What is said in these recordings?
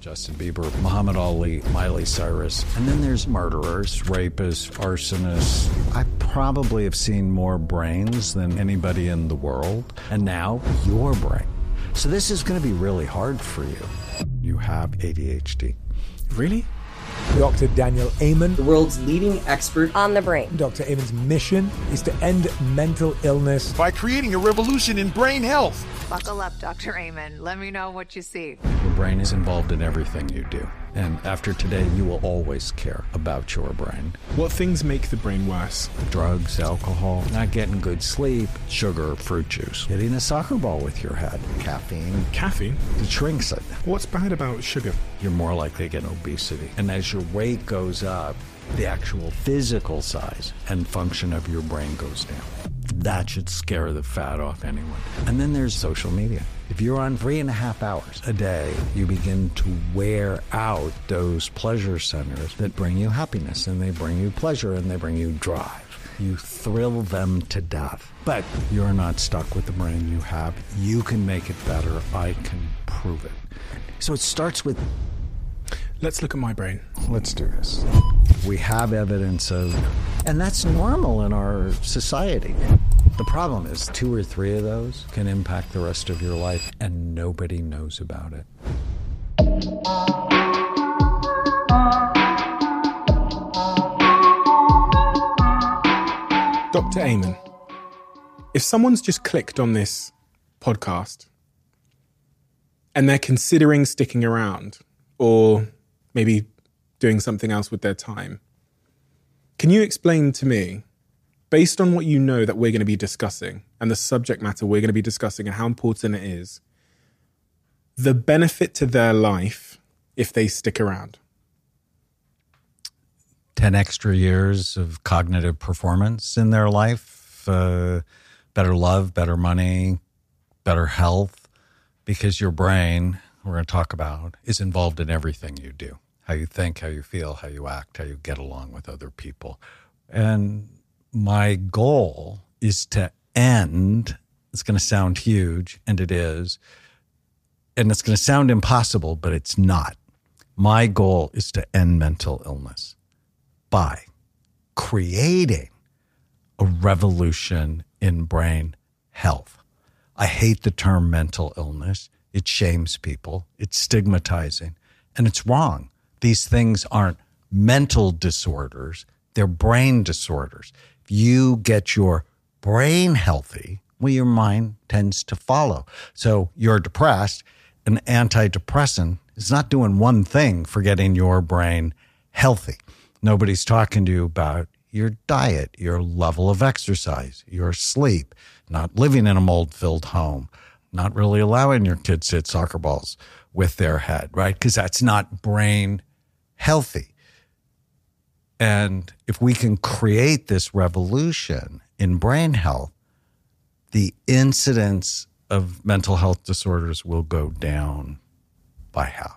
Justin Bieber, Muhammad Ali, Miley Cyrus. And then there's murderers, rapists, arsonists. I probably have seen more brains than anybody in the world. And now, your brain. So this is going to be really hard for you. You have ADHD. Really? Dr. Daniel Amen, the world's leading expert on the brain. Dr. Amen's mission is to end mental illness by creating a revolution in brain health. Buckle up, Dr. Amen. Let me know what you see. Your brain is involved in everything you do. And after today, you will always care about your brain. What things make the brain worse? Drugs, alcohol, not getting good sleep, sugar, fruit juice, hitting a soccer ball with your head, caffeine. Caffeine? It shrinks it. What's bad about sugar? You're more likely to get obesity. And as your weight goes up, the actual physical size and function of your brain goes down. That should scare the fat off anyone. And then there's social media. If you're on 3.5 hours a day, you begin to wear out those pleasure centers that bring you happiness, and they bring you pleasure, and they bring you drive. You thrill them to death. But you're not stuck with the brain you have. You can make it better. I can prove it. So it starts with... Let's look at my brain. Let's do this. We have evidence of... And that's normal in our society. The problem is 2 or 3 of those can impact the rest of your life, and nobody knows about it. Dr. Amen, if someone's just clicked on this podcast and they're considering sticking around or maybe doing something else with their time, can you explain to me, based on what you know that we're going to be discussing and the subject matter we're going to be discussing and how important it is, the benefit to their life if they stick around? 10 extra years of cognitive performance in their life, better love, better money, better health, because your brain, we're going to talk about, is involved in everything you do. How you think, how you feel, how you act, how you get along with other people. And my goal is to end, it's going to sound huge, and it is, and it's going to sound impossible, but it's not. My goal is to end mental illness by creating a revolution in brain health. I hate the term mental illness. It shames people. It's stigmatizing, and it's wrong. These things aren't mental disorders. They're brain disorders. If you get your brain healthy, well, your mind tends to follow. So you're depressed. An antidepressant is not doing one thing for getting your brain healthy. Nobody's talking to you about your diet, your level of exercise, your sleep, not living in a mold-filled home, not really allowing your kids to hit soccer balls with their head, right? Because that's not brain healthy. And if we can create this revolution in brain health, the incidence of mental health disorders will go down by half.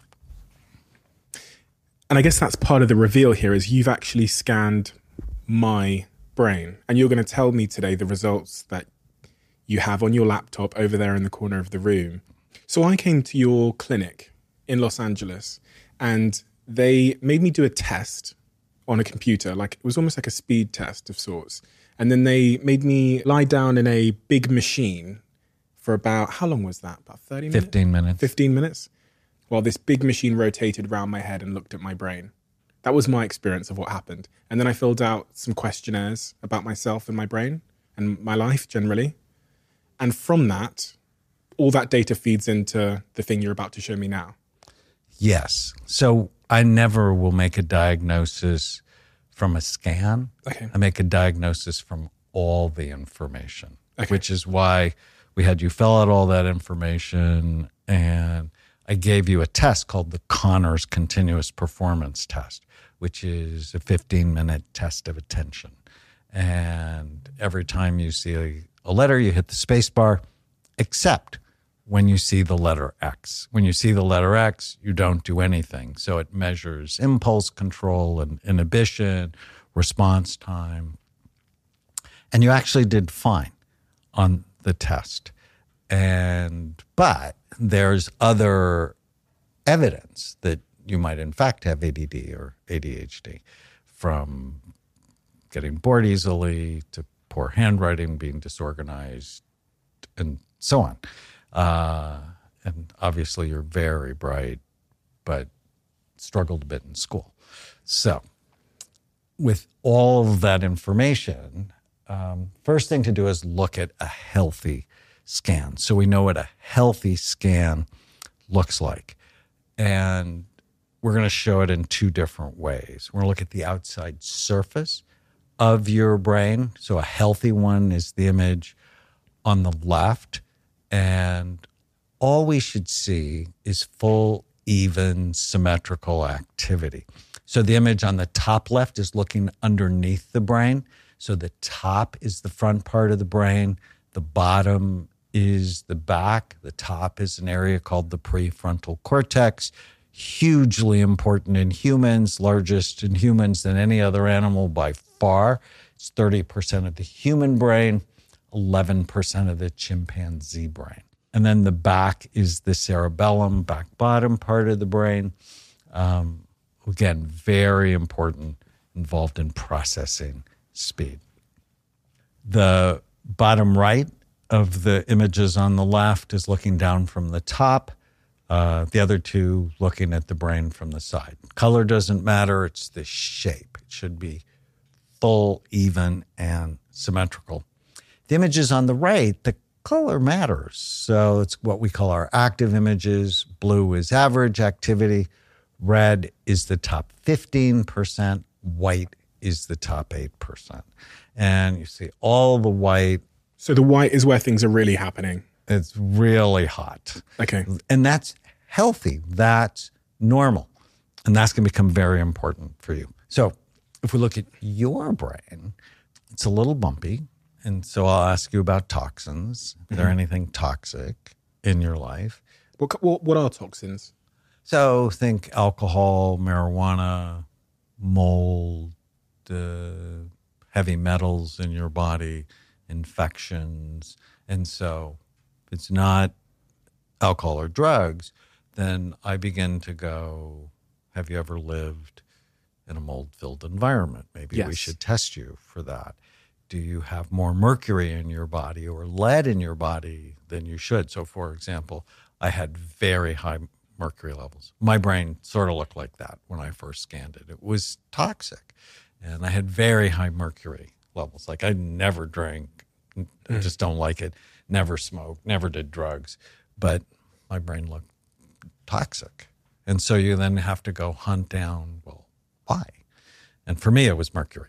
And I guess that's part of the reveal here is you've actually scanned my brain, and you're going to tell me today the results that you have on your laptop over there in the corner of the room. So I came to your clinic in Los Angeles, and they made me do a test on a computer, like it was almost like a speed test of sorts. And then they made me lie down in a big machine for about, how long was that? About 30 minutes? 15 minutes. 15 minutes? While this big machine rotated around my head and looked at my brain. That was my experience of what happened. And then I filled out some questionnaires about myself and my brain and my life generally. And from that, all that data feeds into the thing you're about to show me now. Yes. So I never will make a diagnosis from a scan. Okay. I make a diagnosis from all the information, okay. Which is why we had you fill out all that information, and I gave you a test called the Conners Continuous Performance Test, which is a 15-minute test of attention. And every time you see a letter, you hit the space bar, except when you see the letter X. When you see the letter X, you don't do anything. So it measures impulse control and inhibition, response time. And you actually did fine on the test. But there's other evidence that you might in fact have ADD or ADHD, from getting bored easily to poor handwriting, being disorganized, and so on. And obviously you're very bright, but struggled a bit in school. So with all of that information, first thing to do is look at a healthy scan. So we know what a healthy scan looks like. And we're going to show it in two different ways. We're going to look at the outside surface of your brain. So a healthy one is the image on the left. And all we should see is full, even, symmetrical activity. So the image on the top left is looking underneath the brain. So the top is the front part of the brain. The bottom is the back. The top is an area called the prefrontal cortex. Hugely important in humans, largest in humans than any other animal by far. It's 30% of the human brain, 11% of the chimpanzee brain. And then the back is the cerebellum, back bottom part of the brain. Again, very important, involved in processing speed. The bottom right of the images on the left is looking down from the top. The other two looking at the brain from the side. Color doesn't matter. It's the shape. It should be full, even, and symmetrical. The images on the right, the color matters. So it's what we call our active images. Blue is average activity. Red is the top 15%. White is the top 8%. And you see all the white. So the white is where things are really happening. It's really hot. Okay. And that's healthy. That's normal. And that's going to become very important for you. So if we look at your brain, it's a little bumpy. And so I'll ask you about toxins. Is there anything toxic in your life? What are toxins? So think alcohol, marijuana, mold, heavy metals in your body, infections. And so if it's not alcohol or drugs, then I begin to go, have you ever lived in a mold-filled environment? Maybe we should test you for that. Do you have more mercury in your body or lead in your body than you should? So, for example, I had very high mercury levels. My brain sort of looked like that when I first scanned it. It was toxic. And I had very high mercury levels. Like I never drank, I just don't like it, never smoked, never did drugs. But my brain looked toxic. And so you then have to go hunt down, well, why? And for me, it was mercury.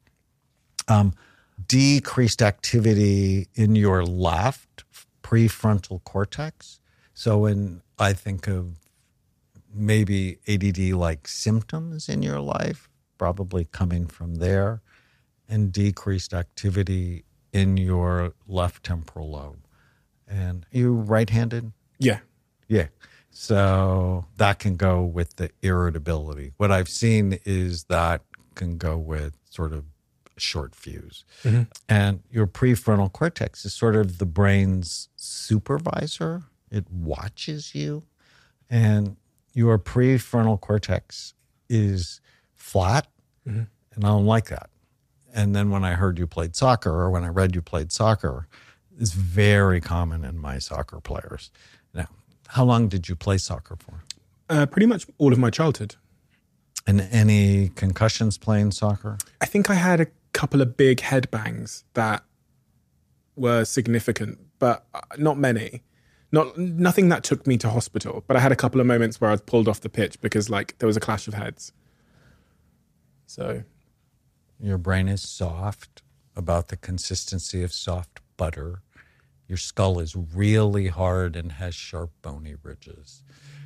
Decreased activity in your left prefrontal cortex. So when I think of maybe ADD-like symptoms in your life, probably coming from there, and decreased activity in your left temporal lobe. And are you right-handed? Yeah. Yeah. So that can go with the irritability. What I've seen is that can go with sort of short fuse. Mm-hmm. And your prefrontal cortex is sort of the brain's supervisor. It watches you. And your prefrontal cortex is flat, and I don't like that. And then when I heard you played soccer, or when I read you played soccer, it's very common in my soccer players. Now, how long did you play soccer for? Pretty much all of my childhood. And any concussions playing soccer? I think I had a couple of big head bangs that were significant, but not many. Nothing that took me to hospital, but I had a couple of moments where I was pulled off the pitch because there was a clash of heads. So your brain is soft, about the consistency of soft butter. Your skull is really hard and has sharp bony ridges.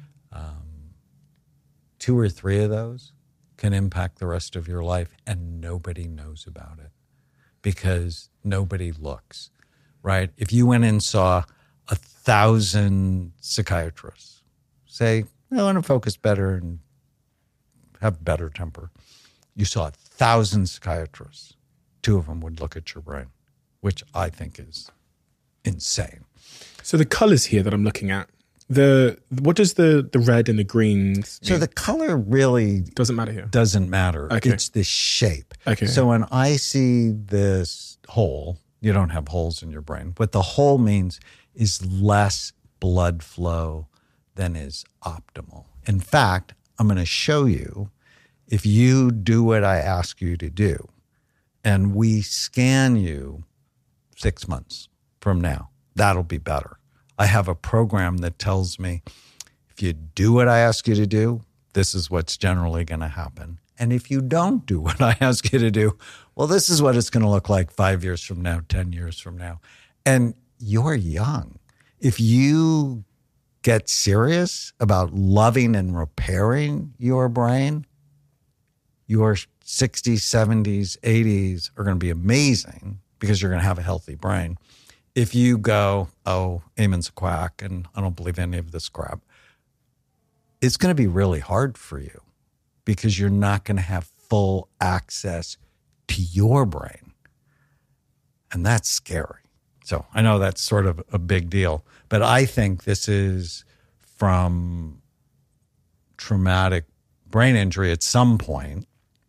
2 or 3 of those can impact the rest of your life, and nobody knows about it because nobody looks, right? If you went and saw 1,000 psychiatrists say, I want to focus better and have better temper. You saw 1,000 psychiatrists, 2 of them would look at your brain, which I think is insane. So the colors here that I'm looking at, What does the red and the greens So mean? the color really Doesn't matter here. doesn't matter. Okay. It's the shape. Okay. So when I see this hole, you don't have holes in your brain. What the hole means is less blood flow than is optimal. In fact, I'm going to show you, if you do what I ask you to do, and we scan you 6 months from now, that'll be better. I have a program that tells me if you do what I ask you to do, this is what's generally going to happen. And if you don't do what I ask you to do, well, this is what it's going to look like 5 years from now, 10 years from now. And you're young. If you get serious about loving and repairing your brain, your 60s, 70s, 80s are going to be amazing because you're going to have a healthy brain. If you go, oh, Eamon's a quack and I don't believe any of this crap, it's going to be really hard for you because you're not going to have full access to your brain. And that's scary. So I know that's sort of a big deal, but I think this is from traumatic brain injury at some point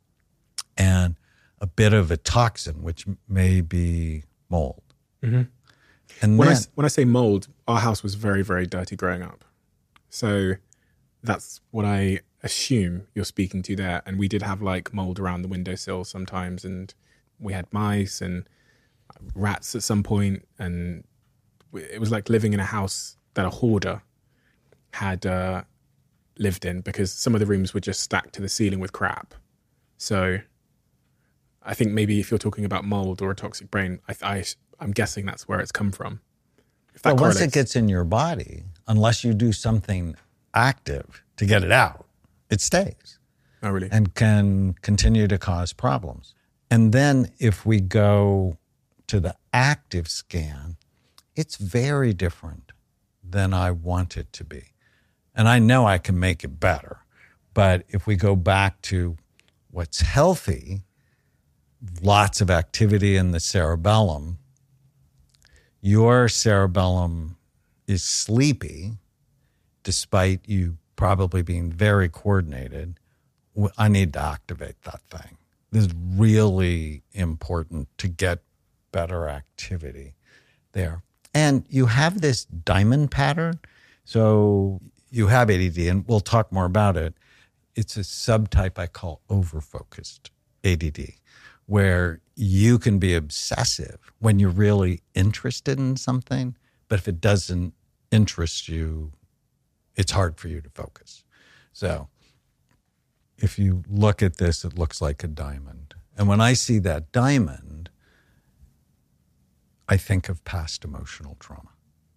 and a bit of a toxin, which may be mold. Mm-hmm. And When then, I say mold, our house was very, very dirty growing up. So that's what I assume you're speaking to there. And we did have like mold around the windowsill sometimes, and we had mice and rats at some point, and it was like living in a house that a hoarder had lived in, because some of the rooms were just stacked to the ceiling with crap. So I think maybe if you're talking about mold or a toxic brain, I'm guessing that's where it's come from. If that but once it correlates. gets in your body, unless you do something active to get it out, it stays Oh, really? and can continue to cause problems. And then if we go to the active scan, it's very different than I want it to be. And I know I can make it better. But if we go back to what's healthy, lots of activity in the cerebellum, your cerebellum is sleepy, despite you probably being very coordinated. I need to activate that thing. This is really important to get better activity there. And you have this diamond pattern. So you have ADD, and we'll talk more about it. It's a subtype I call overfocused ADD, where you can be obsessive when you're really interested in something, but if it doesn't interest you, it's hard for you to focus. So if you look at this, it looks like a diamond. And when I see that diamond, I think of past emotional trauma.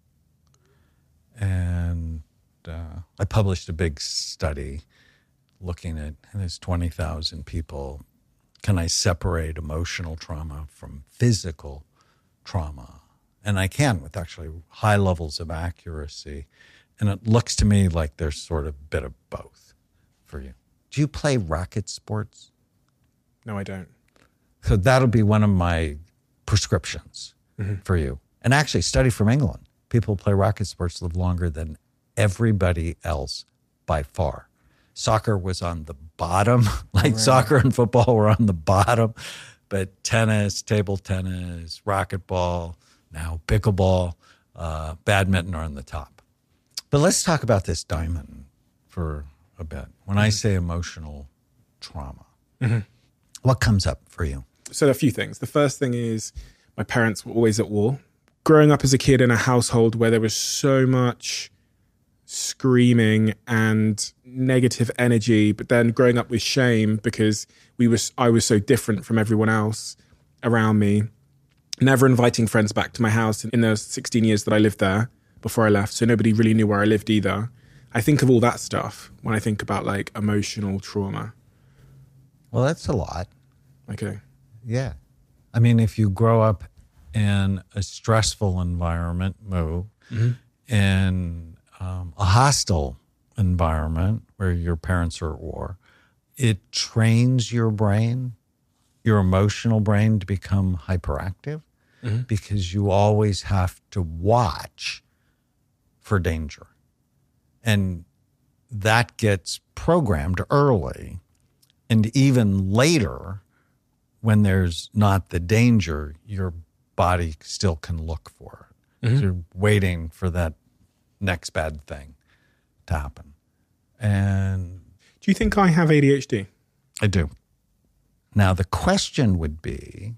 And I published a big study looking at, and there's 20,000 people. Can I separate emotional trauma from physical trauma? And I can, with actually high levels of accuracy. And it looks to me like there's sort of a bit of both for you. Do you play racket sports? No, I don't. So that'll be one of my prescriptions for you. And actually, study from England. People who play racket sports live longer than everybody else by far. Soccer was on the bottom, soccer and football were on the bottom, but tennis, table tennis, racquetball, now pickleball, badminton are on the top. But let's talk about this diamond for a bit. When I say emotional trauma, what comes up for you? So there are a few things. The first thing is my parents were always at war. Growing up as a kid in a household where there was so much screaming and negative energy, but then growing up with shame because I was so different from everyone else around me. Never inviting friends back to my house in the 16 years that I lived there before I left, so nobody really knew where I lived either. I think of all that stuff when I think about like emotional trauma. Well, that's a lot. Okay. Yeah. I mean, if you grow up in a stressful environment, in a hostile environment where your parents are at war, it trains your brain, your emotional brain, to become hyperactive because you always have to watch for danger. And that gets programmed early. And even later, when there's not the danger, your body still can look for it. So you're waiting for that next bad thing to happen. And Do you think I have ADHD? I do. Now, the question would be,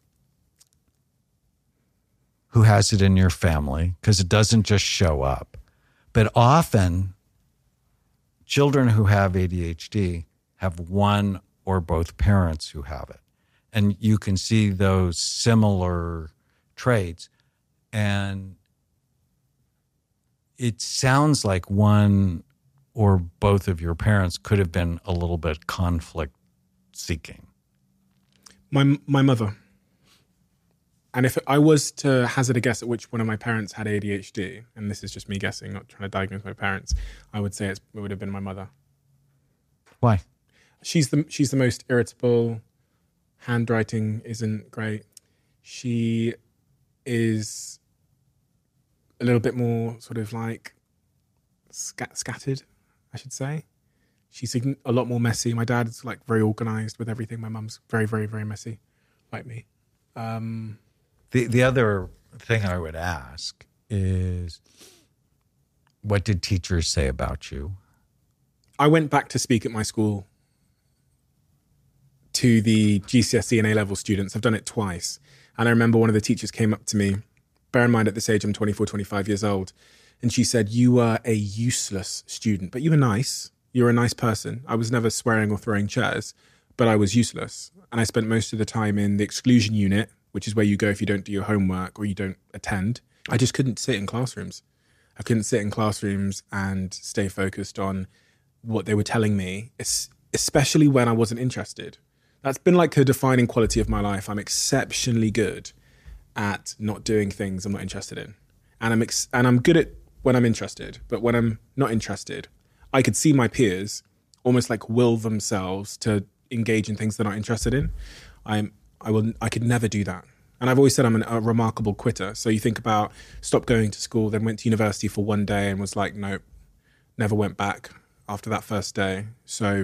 who has it in your family? Because it doesn't just show up. But often, children who have ADHD have one or both parents who have it. And you can see those similar traits. And it sounds like one or both of your parents could have been a little bit conflict seeking. My mother. And if I was to hazard a guess at which one of my parents had ADHD, and this is just me guessing, not trying to diagnose my parents, I would say it would have been my mother. Why? She's the most irritable. Handwriting isn't great. She is a little bit more sort of like scattered, I should say. She's a lot more messy. My dad's like very organized with everything. My mum's very, very, very messy, like me. The other thing I would ask is, what did teachers say about you? I went back to speak at my school to the GCSE and A-level students. I've done it twice. And I remember one of the teachers came up to me, bear in mind at this age I'm 24, 25 years old, and she said, "You were a useless student, but you were nice. You were a nice person. I was never swearing or throwing chairs, but I was useless." And I spent most of the time in the exclusion unit, which is where you go if you don't do your homework or you don't attend. I just couldn't sit in classrooms. I couldn't sit in classrooms and stay focused on what they were telling me, especially when I wasn't interested. That's been like a defining quality of my life. I'm exceptionally good at not doing things I'm not interested in. And I'm good at when I'm interested, but when I'm not interested, I could see my peers almost like will themselves to engage in things they're not interested in. I could never do that. And I've always said I'm a remarkable quitter. So you think about stopped going to school, then went to university for one day and was like, nope, never went back after that first day. So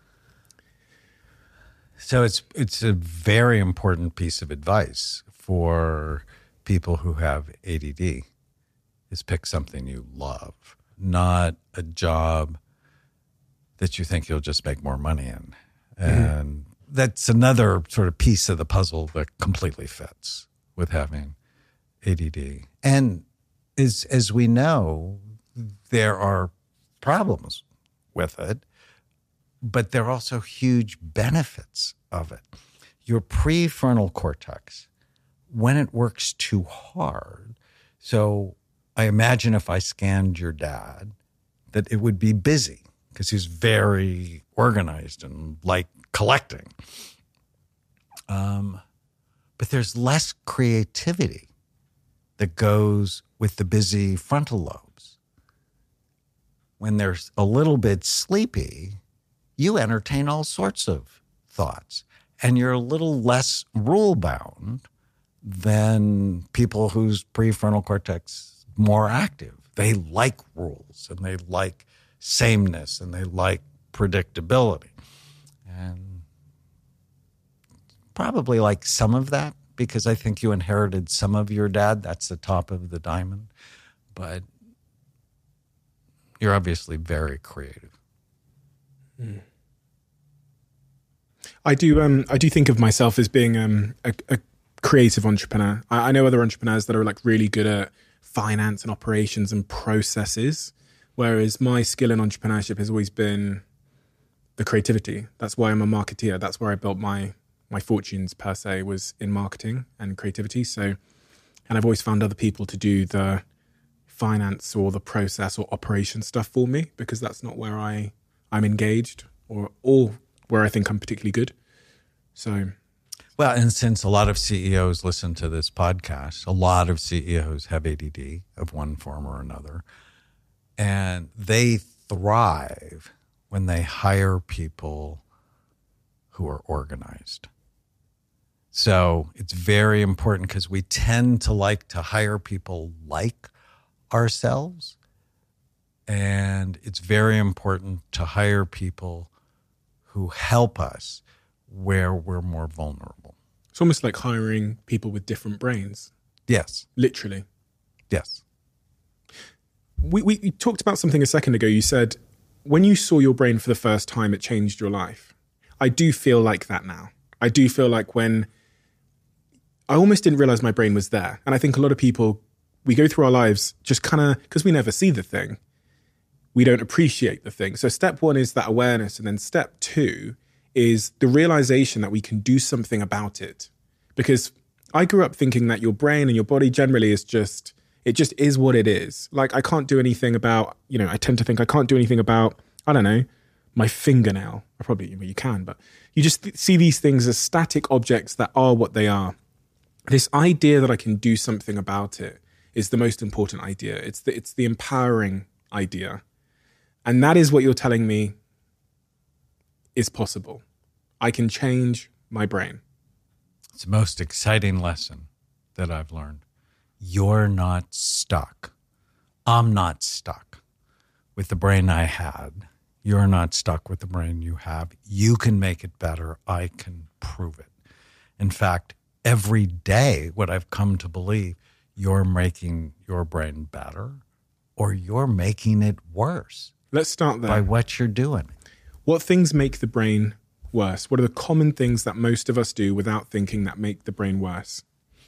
it's a very important piece of advice for people who have ADD, is pick something you love, not a job that you think you'll just make more money in. And that's another sort of piece of the puzzle that completely fits with having ADD. And as we know, there are problems with it, but there are also huge benefits of it. Your prefrontal cortex, when it works too hard, so I imagine if I scanned your dad, that it would be busy because he's very organized and like collecting. But there's less creativity that goes with the busy frontal lobes. When they're a little bit sleepy, you entertain all sorts of thoughts, and you're a little less rule-bound than people whose prefrontal cortex is more active. They like rules, and they like sameness, and they like predictability. And probably like some of that, because I think you inherited some of your dad. That's the top of the diamond. But you're obviously very creative. I do think of myself as being a creative entrepreneur. I know other entrepreneurs that are like really good at finance and operations and processes, whereas my skill in entrepreneurship has always been the creativity. That's why I'm a marketeer. That's where I built my fortunes per se, was in marketing and creativity. So, and I've always found other people to do the finance or the process or operation stuff for me, because that's not where I'm engaged or where I think I'm particularly good. So, well, and since a lot of CEOs listen to this podcast, a lot of CEOs have ADD of one form or another, and they thrive when they hire people who are organized. So it's very important, because we tend to like to hire people like ourselves. And it's very important to hire people who help us where we're more vulnerable. It's almost like hiring people with different brains, Yes. literally. Yes. We talked about something a second ago. You said when you saw your brain for the first time, it changed your life. I do feel like that now. I do feel like when I almost didn't realize my brain was there. And I think a lot of people, we go through our lives just kind of, because we never see the thing, we don't appreciate the thing. So step one is that awareness. And then step two is the realization that we can do something about it. Because I grew up thinking that your brain and your body generally is just, it just is what it is. Like I can't do anything about, I tend to think I can't do anything about, I don't know, my fingernail. Probably you can, but you just see these things as static objects that are what they are. This idea that I can do something about it is the most important idea. It's the empowering idea. And that is what you're telling me is possible. I can change my brain. It's the most exciting lesson that I've learned. You're not stuck. I'm not stuck with the brain I had. You're not stuck with the brain you have. You can make it better. I can prove it. In fact, every day, what I've come to believe, you're making your brain better or you're making it worse. Let's start there. By what you're doing. What things make the brain worse? What are the common things that most of us do without thinking that make the brain worse?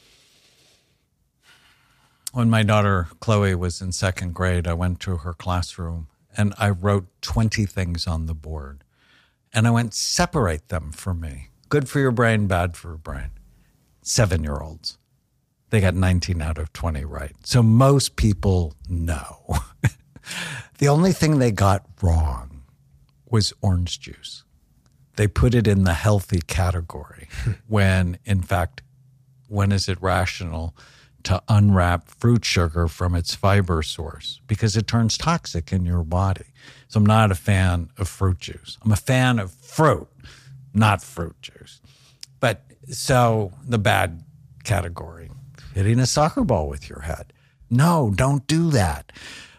When my daughter Chloe was in second grade, I went to her classroom and I wrote 20 things on the board. And I went, separate them for me. Good for your brain, bad for your brain. 7-year-olds. They got 19 out of 20 right. So most people know. The only thing they got wrong was orange juice. They put it in the healthy category when, in fact, when is it rational to unwrap fruit sugar from its fiber source because it turns toxic in your body. So I'm not a fan of fruit juice. I'm a fan of fruit, not fruit juice. But so the bad category, hitting a soccer ball with your head. No, don't do that.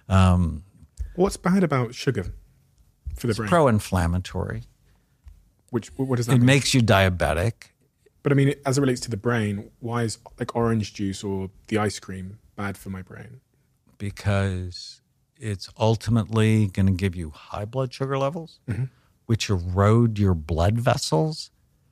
What's bad about sugar for the brain? Pro-inflammatory. What does that It mean? makes you diabetic. But I mean, as it relates to the brain, why is like orange juice or the ice cream bad for my brain? Because it's ultimately going to give you high blood sugar levels, which erode your blood vessels,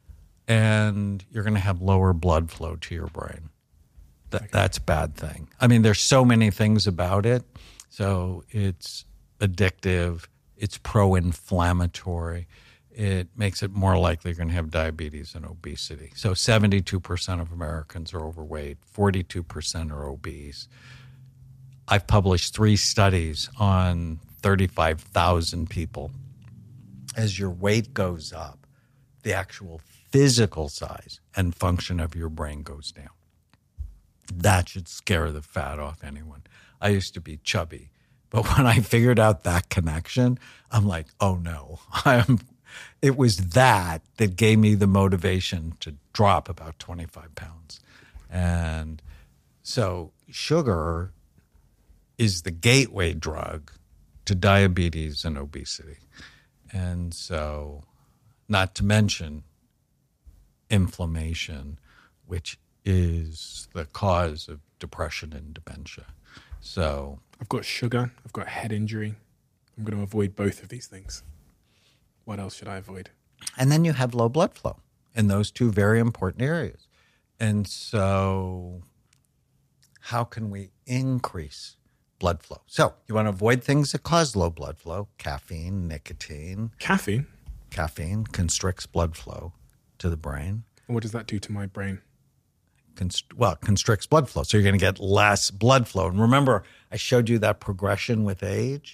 and you're going to have lower blood flow to your brain. That's a bad thing. I mean, there's so many things about it. So it's addictive. It's pro-inflammatory. It makes it more likely you're going to have diabetes and obesity. So 72% of Americans are overweight, 42% are obese. I've published 3 studies on 35,000 people. As your weight goes up, the actual physical size and function of your brain goes down. That should scare the fat off anyone. I used to be chubby, but when I figured out that connection, I'm like, oh no, it was that gave me the motivation to drop about 25 pounds. And so sugar is the gateway drug to diabetes and obesity. And so, not to mention inflammation, which is the cause of depression and dementia. So I've got sugar, I've got head injury. I'm going to avoid both of these things. What else should I avoid? And then you have low blood flow in those 2 very important areas. And so how can we increase blood flow? So you want to avoid things that cause low blood flow, caffeine, nicotine. Caffeine? Caffeine constricts blood flow to the brain. And what does that do to my brain? Constricts blood flow. So you're going to get less blood flow. And remember, I showed you that progression with age.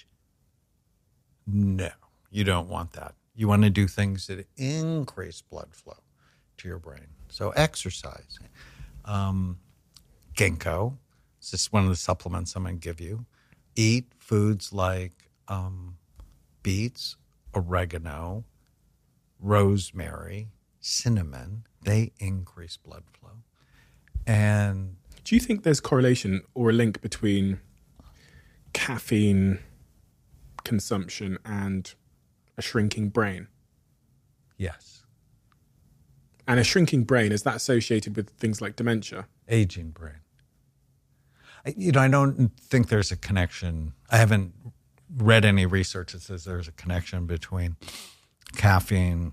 No, you don't want that. You want to do things that increase blood flow to your brain. So exercise. Ginkgo. It's just one of the supplements I'm going to give you. Eat foods like beets, oregano, rosemary, cinnamon. They increase blood flow. And do you think there's correlation or a link between caffeine consumption and a shrinking brain? Yes. And a shrinking brain, is that associated with things like dementia? Aging brain. I don't think there's a connection. I haven't read any research that says there's a connection between caffeine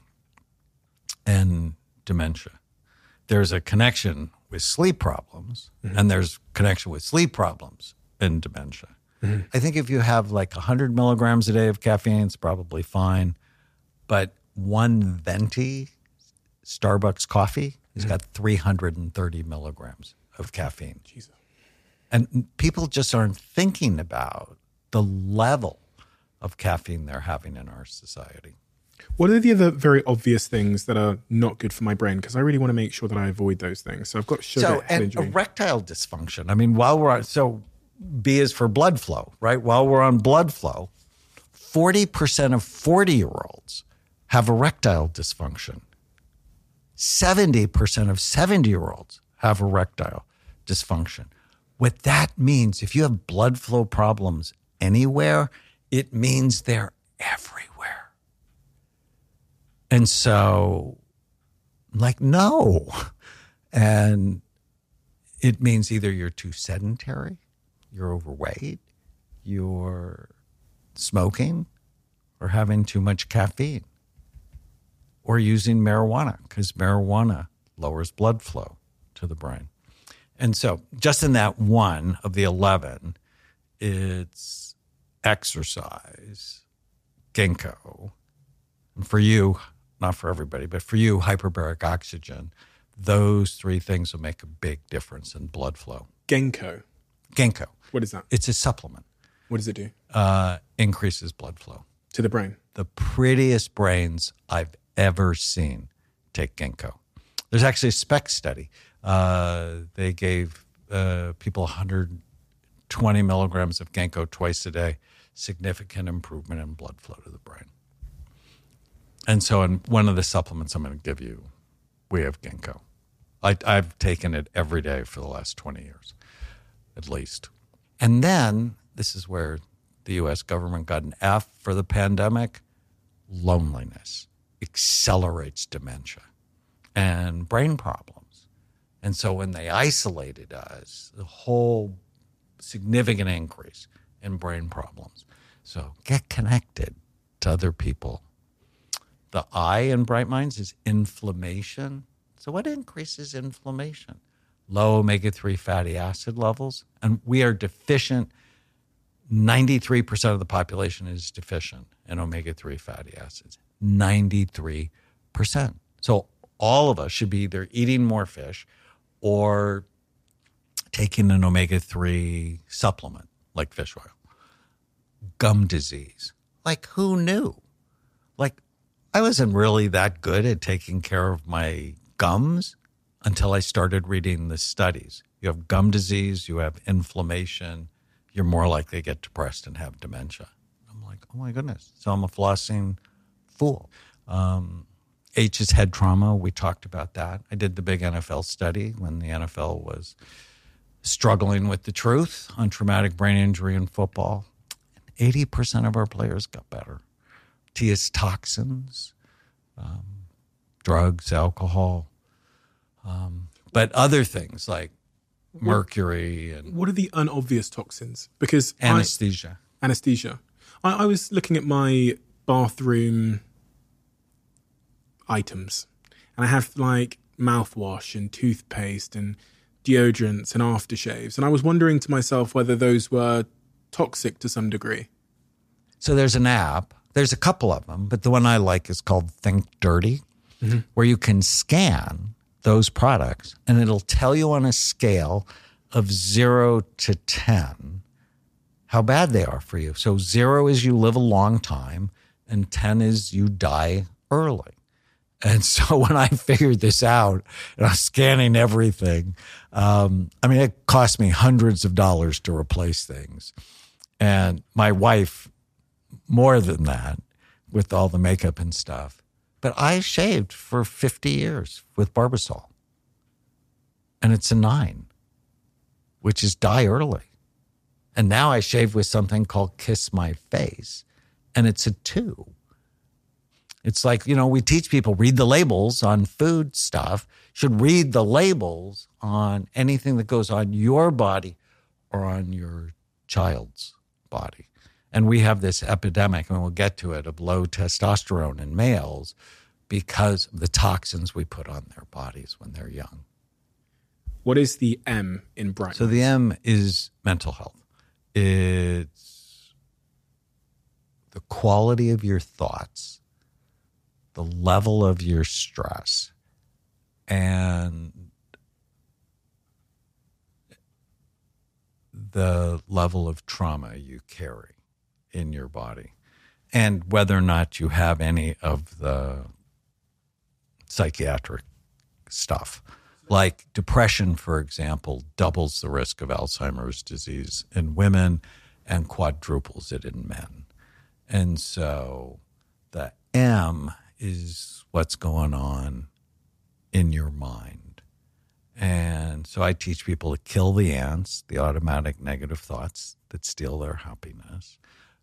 and dementia. There's a connection with sleep problems, and there's connection with sleep problems and dementia. I think if you have like 100 milligrams a day of caffeine, it's probably fine. But one venti Starbucks coffee has got 330 milligrams of caffeine. Jesus. And people just aren't thinking about the level of caffeine they're having in our society. What are the other very obvious things that are not good for my brain? Because I really want to make sure that I avoid those things. So I've got sugar, head and injury. erectile dysfunction. I mean, while we're on, so B is for blood flow, right? While we're on blood flow, 40% of 40-year-olds have erectile dysfunction. 70% of 70-year-olds have erectile dysfunction. What that means, if you have blood flow problems anywhere, it means they're everywhere. And so, like, no. And it means either you're too sedentary, you're overweight, you're smoking, or having too much caffeine, or using marijuana, because marijuana lowers blood flow to the brain. And so just in that one of the 11, it's exercise, ginkgo, and for you, not for everybody, but for you, hyperbaric oxygen. Those three things will make a big difference in blood flow. Ginkgo. Ginkgo. What is that? It's a supplement. What does it do? Increases blood flow. To the brain? The prettiest brains I've ever seen take ginkgo. There's actually a SPEC study. They gave people 120 milligrams of ginkgo twice a day, significant improvement in blood flow to the brain. And so in one of the supplements I'm going to give you, we have ginkgo. I've taken it every day for the last 20 years, at least. And then, this is where the U.S. government got an F for the pandemic, loneliness accelerates dementia and brain problems. And so when they isolated us, the whole significant increase in brain problems. So get connected to other people. The I in Bright Minds is inflammation. So what increases inflammation? Low omega-3 fatty acid levels. And we are deficient. 93% of the population is deficient in omega-3 fatty acids. 93%. So all of us should be either eating more fish or taking an omega-3 supplement like fish oil. Gum disease. Like, who knew? Like, I wasn't really that good at taking care of my gums until I started reading the studies. You have gum disease, you have inflammation, you're more likely to get depressed and have dementia. I'm like, oh my goodness. So I'm a flossing fool. H is head trauma. We talked about that. I did the big NFL study when the NFL was struggling with the truth on traumatic brain injury in football. 80% of our players got better. T is toxins, drugs, alcohol, but other things like mercury and What are the unobvious toxins? Because anesthesia. Anesthesia. I was looking at my bathroom items, and I have like mouthwash and toothpaste and deodorants and aftershaves, and I was wondering to myself whether those were toxic to some degree. So there's an app. There's a couple of them, but the one I like is called Think Dirty, where you can scan those products and it'll tell you on a scale of 0 to 10 how bad they are for you. So 0 is you live a long time and 10 is you die early. And so when I figured this out and I was scanning everything, it cost me hundreds of dollars to replace things. And my wife, more than that, with all the makeup and stuff. But I shaved for 50 years with Barbasol. And it's a 9, which is die early. And now I shave with something called Kiss My Face. and it's a 2. It's like, we teach people read the labels on food stuff. Should read the labels on anything that goes on your body or on your child's body. And we have this epidemic, and we'll get to it, of low testosterone in males because of the toxins we put on their bodies when they're young. What is the M in brightness? So the M is mental health. It's the quality of your thoughts, the level of your stress, and the level of trauma you carry in your body, and whether or not you have any of the psychiatric stuff. Like depression, for example, doubles the risk of Alzheimer's disease in women and quadruples it in men. And so the M is what's going on in your mind. And so I teach people to kill the ants, the automatic negative thoughts that steal their happiness,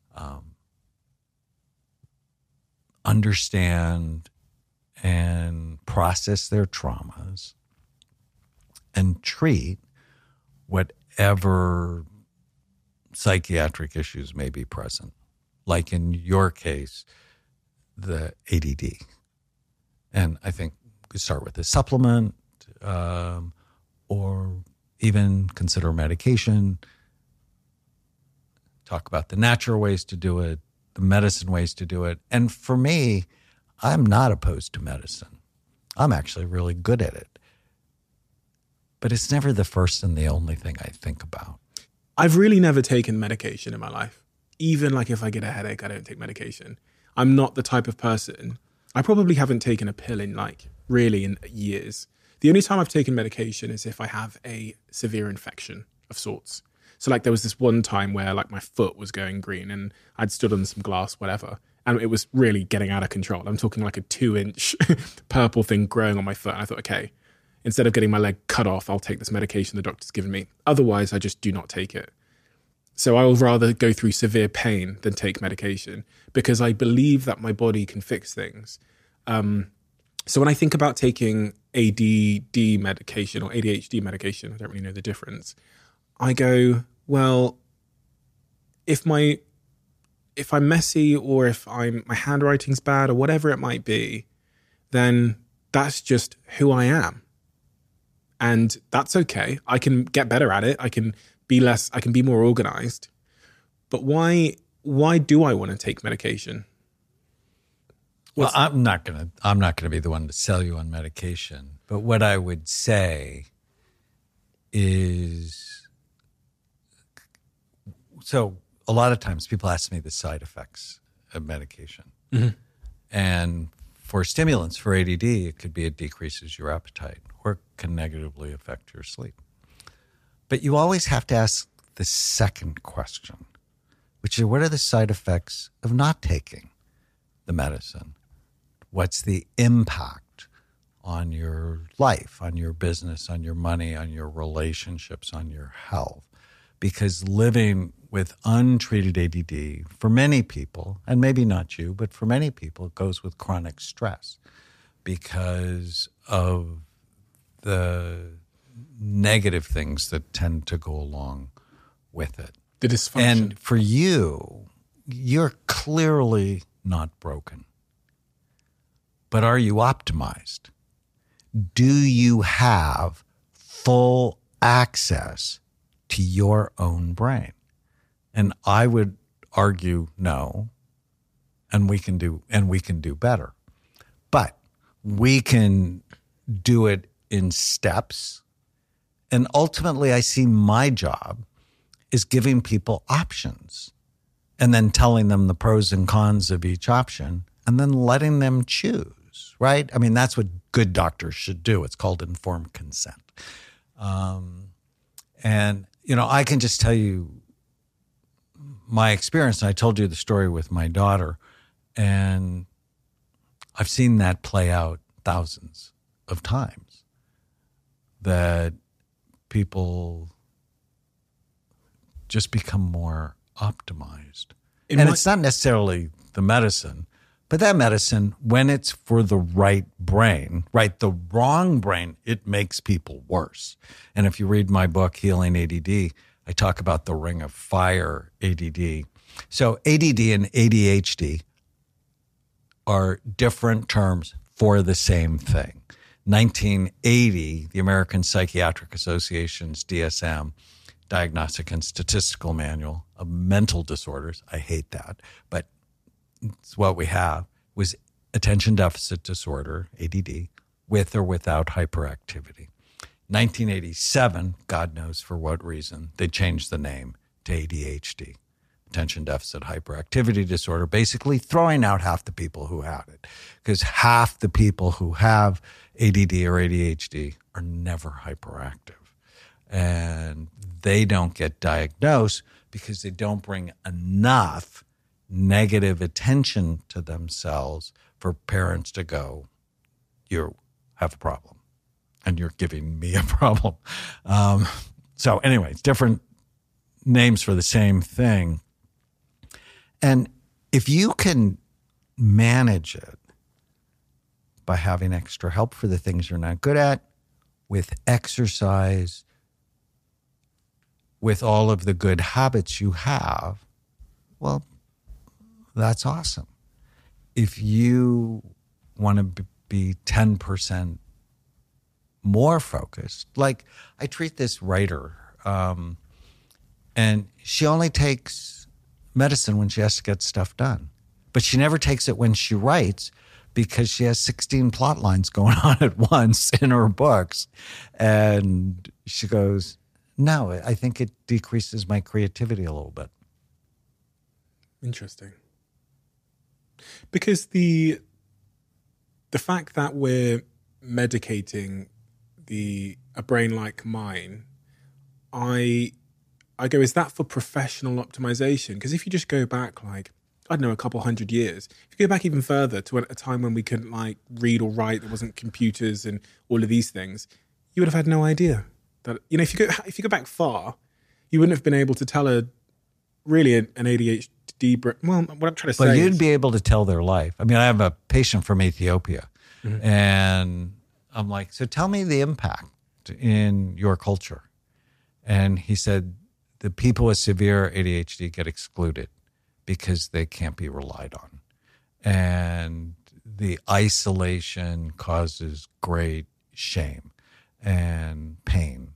understand and process their traumas, and treat whatever psychiatric issues may be present. Like in your case, the ADD. And I think we start with a supplement, or even consider medication. Talk about the natural ways to do it, the medicine ways to do it. And for me, I'm not opposed to medicine. I'm actually really good at it. But it's never the first and the only thing I think about. I've really never taken medication in my life. Even like if I get a headache, I don't take medication. I'm not the type of person. I probably haven't taken a pill in in years. The only time I've taken medication is if I have a severe infection of sorts. So there was this one time where my foot was going green and I'd stood on some glass, whatever, and it was really getting out of control. I'm talking like a 2-inch purple thing growing on my foot. And I thought, okay, instead of getting my leg cut off, I'll take this medication the doctor's given me. Otherwise, I just do not take it. So I will rather go through severe pain than take medication because I believe that my body can fix things. So when I think about taking ADD medication or ADHD medication, I don't really know the difference. I go, well, if I'm messy or if my handwriting's bad or whatever it might be, then that's just who I am. And that's okay. I can get better at it. I can be more organized. But why do I want to take medication? Well, I'm not gonna be the one to sell you on medication. But what I would say is, so a lot of times people ask me the side effects of medication. Mm-hmm. And for stimulants, for ADD, it could be it decreases your appetite or can negatively affect your sleep. But you always have to ask the second question, which is, what are the side effects of not taking the medicine? What's the impact on your life, on your business, on your money, on your relationships, on your health? Because living with untreated ADD, for many people, and maybe not you, but for many people, it goes with chronic stress because of the negative things that tend to go along with it. The dysfunction. And for you, you're clearly not broken. But are you optimized? Do you have full access to your own brain? And I would argue no, and we can do better. But we can do it in steps. And ultimately, I see my job is giving people options and then telling them the pros and cons of each option and then letting them choose, right? I mean, that's what good doctors should do. It's called informed consent. And, I can just tell you my experience. And I told you the story with my daughter, and I've seen that play out thousands of times, that people just become more optimized. It's not necessarily the medicine. But that medicine, when it's for the right brain, right, the wrong brain, it makes people worse. And if you read my book, Healing ADD, I talk about the ring of fire ADD. So ADD and ADHD are different terms for the same thing. 1980, the American Psychiatric Association's DSM, Diagnostic and Statistical Manual of Mental Disorders, I hate that, but it's what we have, was attention deficit disorder, ADD, with or without hyperactivity. 1987, God knows for what reason, they changed the name to ADHD, attention deficit hyperactivity disorder, basically throwing out half the people who had it, because half the people who have ADD or ADHD are never hyperactive. And they don't get diagnosed because they don't bring enough negative attention to themselves for parents to go, you have a problem and you're giving me a problem. So anyway, it's different names for the same thing. And if you can manage it by having extra help for the things you're not good at, with exercise, with all of the good habits you have, well, that's awesome. If you want to be 10% more focused, like I treat this writer, and she only takes medicine when she has to get stuff done, but she never takes it when she writes because she has 16 plot lines going on at once in her books. And she goes, no, I think it decreases my creativity a little bit. Interesting. Because the fact that we're medicating a brain like mine, I go, is that for professional optimization? Because if you just go back, like, I don't know, a couple hundred years, if you go back even further to a time when we couldn't like read or write, there wasn't computers and all of these things, you would have had no idea that, you know, if you go back far, you wouldn't have been able to tell an ADHD. Well, what I'm trying to say, but you'd be able to tell their life. I mean, I have a patient from Ethiopia, and I'm like, so tell me the impact in your culture. And he said, the people with severe ADHD get excluded because they can't be relied on. And the isolation causes great shame and pain.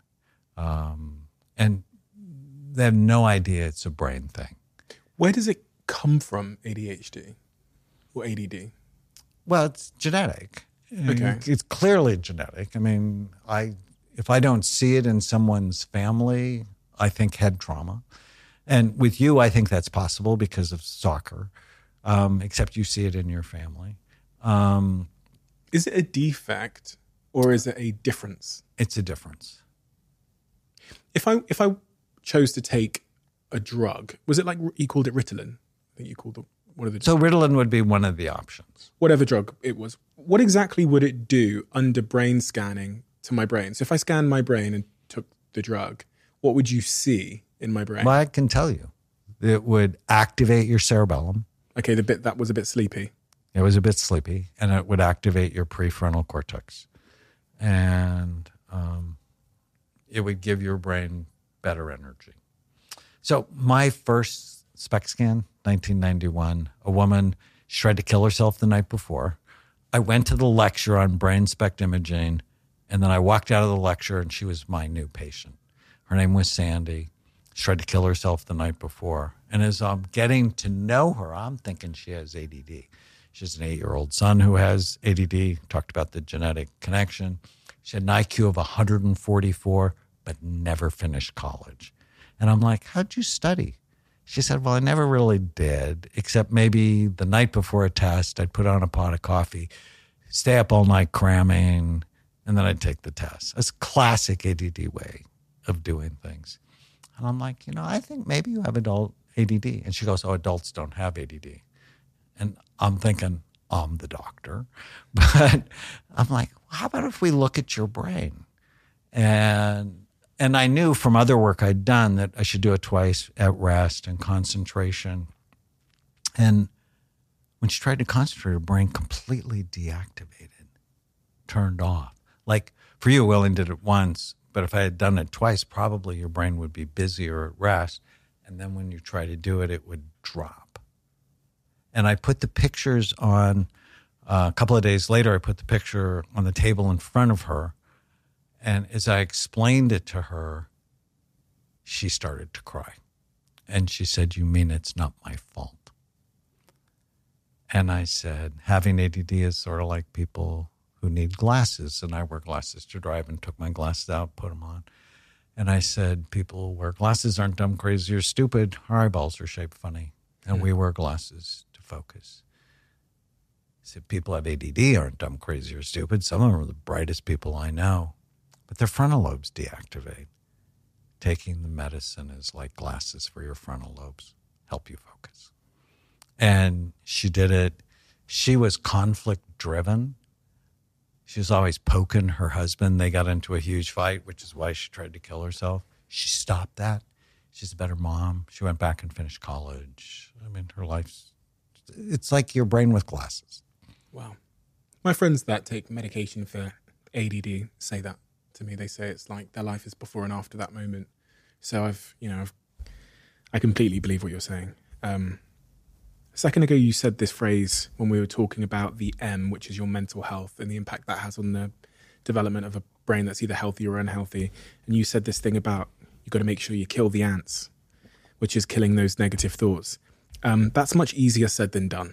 And they have no idea it's a brain thing. Where does it come from, ADHD or ADD? Well, it's genetic. Okay. It's clearly genetic. I mean, if I don't see it in someone's family, I think head trauma. And with you, I think that's possible because of soccer, except you see it in your family. Is it a defect or is it a difference? It's a difference. If I chose to take a drug, was it like you called it Ritalin? I think you called it one of the. So Ritalin would be one of the options. Whatever drug it was, what exactly would it do under brain scanning to my brain? So if I scanned my brain and took the drug, what would you see in my brain? Well, I can tell you, it would activate your cerebellum. Okay, the bit that was a bit sleepy. It was a bit sleepy, and it would activate your prefrontal cortex, and it would give your brain better energy. So my first SPECT scan, 1991, a woman, she tried to kill herself the night before. I went to the lecture on brain SPECT imaging, and then I walked out of the lecture, and she was my new patient. Her name was Sandy. She tried to kill herself the night before. And as I'm getting to know her, I'm thinking she has ADD. She has an 8-year-old son who has ADD, talked about the genetic connection. She had an IQ of 144, but never finished college. And I'm like, how'd you study? She said, well, I never really did, except maybe the night before a test, I'd put on a pot of coffee, stay up all night cramming, and then I'd take the test. That's a classic ADD way of doing things. And I'm like, I think maybe you have adult ADD. And she goes, oh, adults don't have ADD. And I'm thinking, I'm the doctor. But I'm like, well, how about if we look at your brain? And I knew from other work I'd done that I should do it twice at rest and concentration. And When she tried to concentrate, her brain completely deactivated, turned off. Like for you, Willing did it once, but if I had done it twice, probably your brain would be busy or at rest. And then when you try to do it, it would drop. And I put the pictures on, a couple of days later, I put the picture on the table in front of her. And as I explained it to her, she started to cry. And she said, "You mean it's not my fault?" And I said, having ADD is sort of like people who need glasses. And I wear glasses to drive, and took my glasses out, put them on. And I said, people who wear glasses aren't dumb, crazy, or stupid. Our eyeballs are shaped funny. And we wear glasses to focus. I said, people who have ADD aren't dumb, crazy, or stupid. Some of them are the brightest people I know. But their frontal lobes deactivate. Taking the medicine is like glasses for your frontal lobes. Help you focus. And she did it. She was conflict driven. She was always poking her husband. They got into a huge fight, which is why she tried to kill herself. She stopped that. She's a better mom. She went back and finished college. I mean, her life's, it's like your brain with glasses. Wow. My friends that take medication for ADD say that to me. They say it's like their life is before and after that moment. So I completely believe what you're saying. A second ago, you said this phrase when we were talking about the M, which is your mental health and the impact that has on the development of a brain that's either healthy or unhealthy. And you said this thing about you've got to make sure you kill the ants, which is killing those negative thoughts. That's much easier said than done.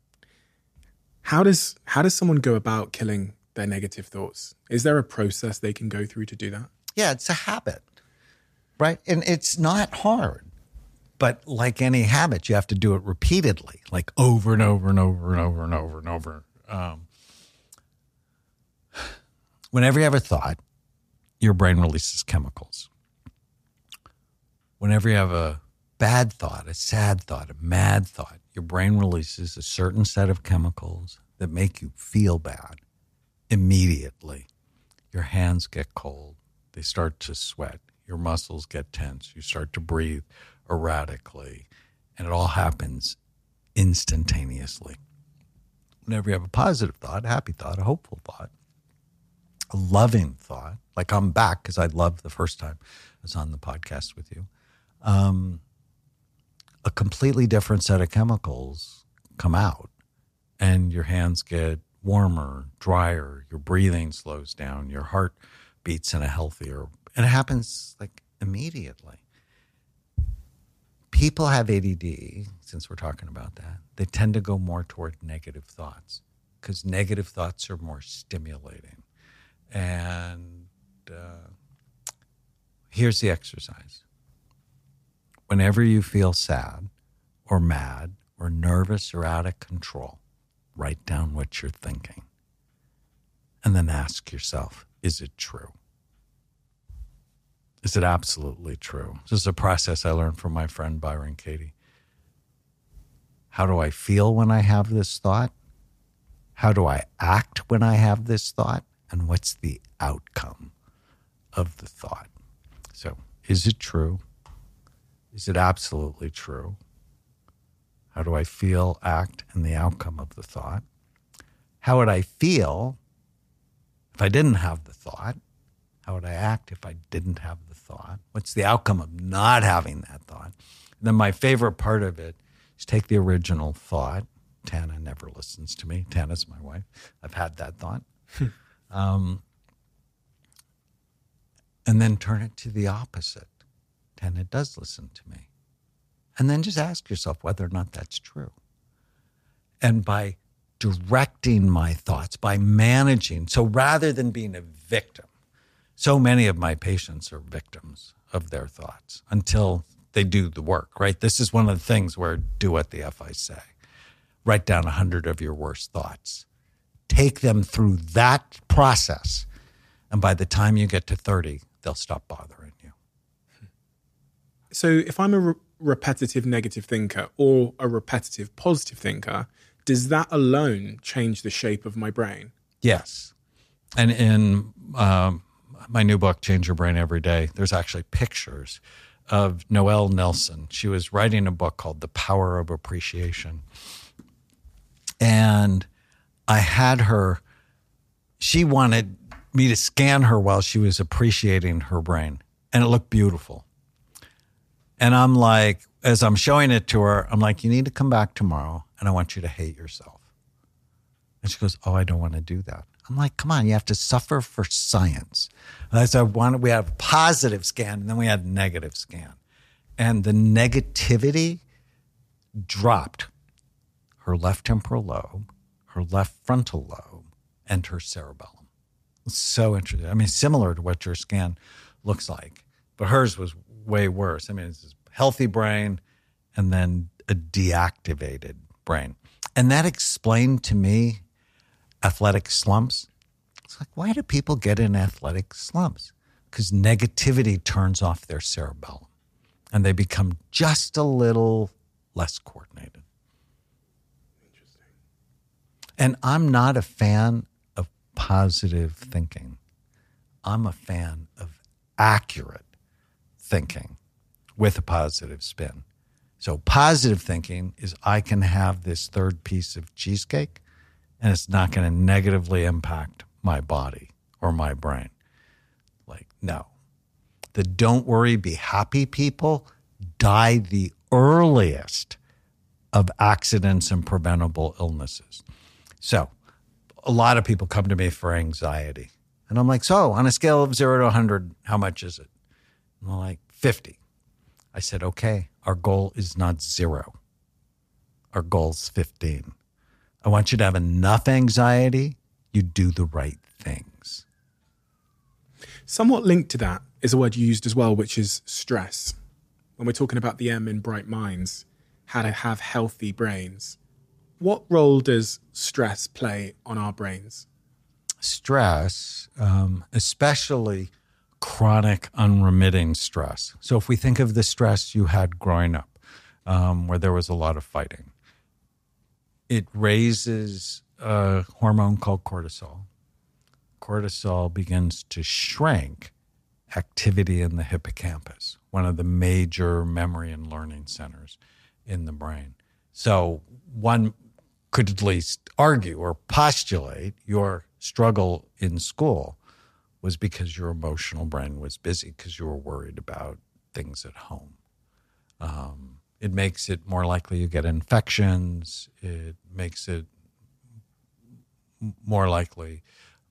How does someone go about killing their negative thoughts? Is there a process they can go through to do that? Yeah, it's a habit, right? And it's not hard. But like any habit, you have to do it repeatedly, like over and over and over and over and over and over. Whenever you have a thought, your brain releases chemicals. Whenever you have a bad thought, a sad thought, a mad thought, your brain releases a certain set of chemicals that make you feel bad immediately. Your hands get cold. They start to sweat. Your muscles get tense. You start to breathe erratically, and it all happens instantaneously. Whenever you have a positive thought, a happy thought, a hopeful thought, a loving thought, like I'm back because I loved the first time I was on the podcast with you, a completely different set of chemicals come out, and your hands get warmer, drier, your breathing slows down, your heart beats in a healthier, and it happens like immediately. People have ADD, since we're talking about that, they tend to go more toward negative thoughts because negative thoughts are more stimulating. And here's the exercise. Whenever you feel sad or mad or nervous or out of control, write down what you're thinking. And then ask yourself, is it true? Is it absolutely true? This is a process I learned from my friend Byron Katie. How do I feel when I have this thought? How do I act when I have this thought? And what's the outcome of the thought? So, is it true? Is it absolutely true? How do I feel, act, and the outcome of the thought? How would I feel if I didn't have the thought? How would I act if I didn't have the thought? What's the outcome of not having that thought? And then my favorite part of it is take the original thought. Tana never listens to me. Tana's my wife. I've had that thought. And then turn it to the opposite. Tana does listen to me. And then just ask yourself whether or not that's true. And by directing my thoughts, by managing, so rather than being a victim, so many of my patients are victims of their thoughts until they do the work, right? This is one of the things where do what the F I say. Write down 100 of your worst thoughts. Take them through that process. And by the time you get to 30, they'll stop bothering you. So if I'm a repetitive negative thinker or a repetitive positive thinker, does that alone change the shape of my brain? Yes. And in my new book, Change Your Brain Every Day, there's actually pictures of Noelle Nelson. She was writing a book called The Power of Appreciation. And I had her, she wanted me to scan her while she was appreciating her brain. And it looked beautiful. And I'm like, as I'm showing it to her, I'm like, you need to come back tomorrow and I want you to hate yourself. And she goes, oh, I don't want to do that. I'm like, come on, you have to suffer for science. And so we had a positive scan and then we had a negative scan. And the negativity dropped her left temporal lobe, her left frontal lobe, and her cerebellum. It's so interesting. I mean, similar to what your scan looks like, but hers was way worse. I mean, it's a healthy brain and then a deactivated brain. And that explained to me athletic slumps. It's like, why do people get in athletic slumps? Because negativity turns off their cerebellum and they become just a little less coordinated. Interesting. And I'm not a fan of positive thinking. I'm a fan of accurate thinking with a positive spin. So positive thinking is I can have this third piece of cheesecake and it's not going to negatively impact my body or my brain. Like, no. The don't worry, be happy people die the earliest of accidents and preventable illnesses. So a lot of people come to me for anxiety. And I'm like, so on a scale of 0 to 100, how much is it? And they're like, 50. I said, okay, our goal is not 0. Our goal's 15. I want you to have enough anxiety, you do the right things. Somewhat linked to that is a word you used as well, which is stress. When we're talking about the M in Bright Minds, how to have healthy brains, what role does stress play on our brains? Stress, especially chronic unremitting stress. So if we think of the stress you had growing up, where there was a lot of fighting, it raises a hormone called cortisol. Cortisol begins to shrink activity in the hippocampus, one of the major memory and learning centers in the brain. So one could at least argue or postulate your struggle in school was because your emotional brain was busy because you were worried about things at home. It makes it more likely you get infections. It makes it more likely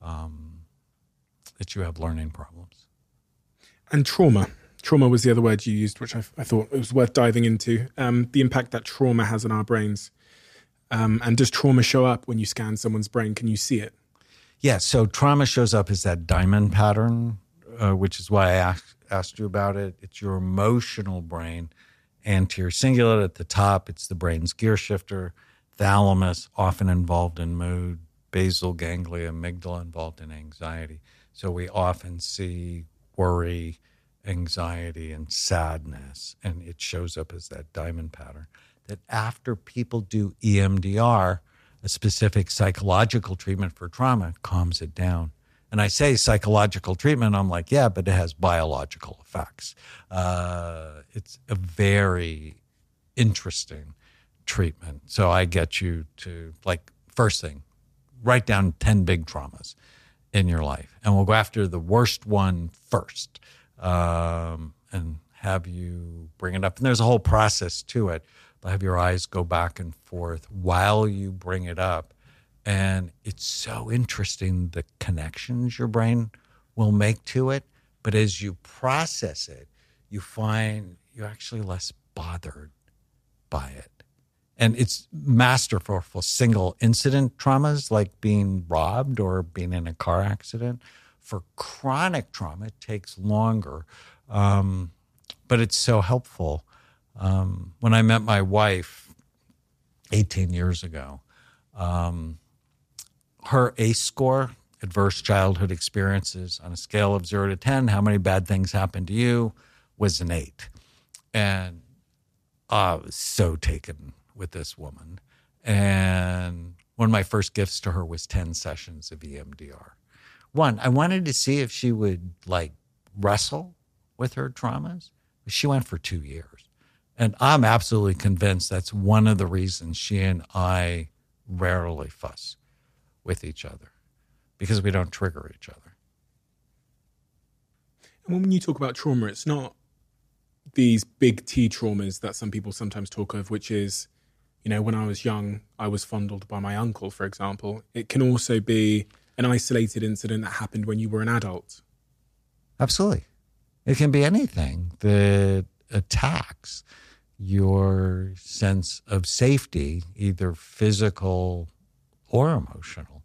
that you have learning problems. And trauma. Trauma was the other word you used, which I thought it was worth diving into. The impact that trauma has on our brains. And does trauma show up when you scan someone's brain? Can you see it? Yeah, so trauma shows up as that diamond pattern, which is why I asked you about it. It's your emotional brain. Anterior cingulate at the top, it's the brain's gear shifter. Thalamus, often involved in mood. Basal ganglia, amygdala, involved in anxiety. So we often see worry, anxiety, and sadness, and it shows up as that diamond pattern. That after people do EMDR, a specific psychological treatment for trauma, calms it down. And I say psychological treatment, I'm like, yeah, but it has biological effects. It's a very interesting treatment. So I get you to, like, first thing, write down 10 big traumas in your life. And we'll go after the worst one first and have you bring it up. And there's a whole process to it. But have your eyes go back and forth while you bring it up. And it's so interesting the connections your brain will make to it. But as you process it, you find you're actually less bothered by it. And it's masterful for single incident traumas like being robbed or being in a car accident. For chronic trauma, it takes longer, but it's so helpful. When I met my wife 18 years ago, her ACE score, adverse childhood experiences, on a scale of 0 to 10, how many bad things happened to you, was an 8. And I was so taken with this woman. And one of my first gifts to her was 10 sessions of EMDR. One, I wanted to see if she would like wrestle with her traumas. She went for 2 years. And I'm absolutely convinced that's one of the reasons she and I rarely fuss with each other because we don't trigger each other. And when you talk about trauma, it's not these big T traumas that some people sometimes talk of, which is, you know, when I was young, I was fondled by my uncle, for example. It can also be an isolated incident that happened when you were an adult. Absolutely. It can be anything that attacks your sense of safety, either physical or emotional.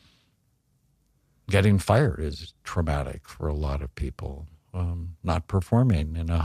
Getting fired is traumatic for a lot of people. Not performing in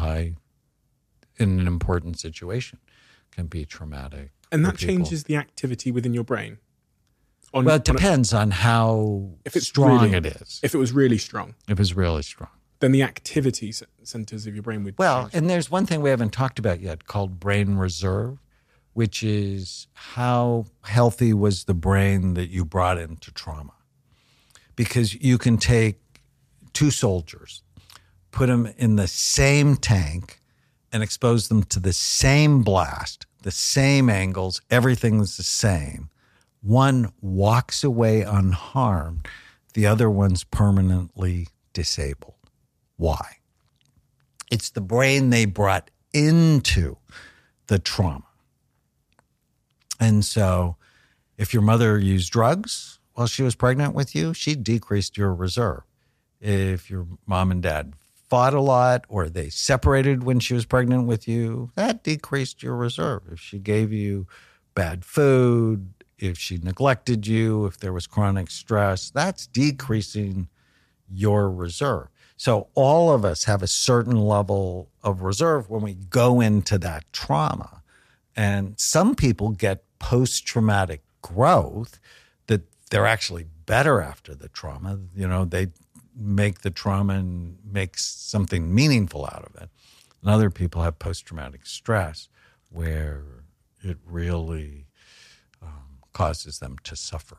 an important situation can be traumatic. And that changes the activity within your brain. Well, it depends on how strong it is. If it was really strong. If it's really strong. Then the activity centers of your brain would change. And there's one thing we haven't talked about yet called brain reserve, which is how healthy was the brain that you brought into trauma. Because you can take two soldiers, put them in the same tank and expose them to the same blast, the same angles, everything's the same. One walks away unharmed. The other one's permanently disabled. Why? It's the brain they brought into the trauma. And so if your mother used drugs while she was pregnant with you, she decreased your reserve. If your mom and dad fought a lot or they separated when she was pregnant with you, that decreased your reserve. If she gave you bad food, if she neglected you, if there was chronic stress, that's decreasing your reserve. So all of us have a certain level of reserve when we go into that trauma. And some people get post-traumatic growth that they're actually better after the trauma. You know, they make the trauma and make something meaningful out of it. And other people have post-traumatic stress where it really causes them to suffer.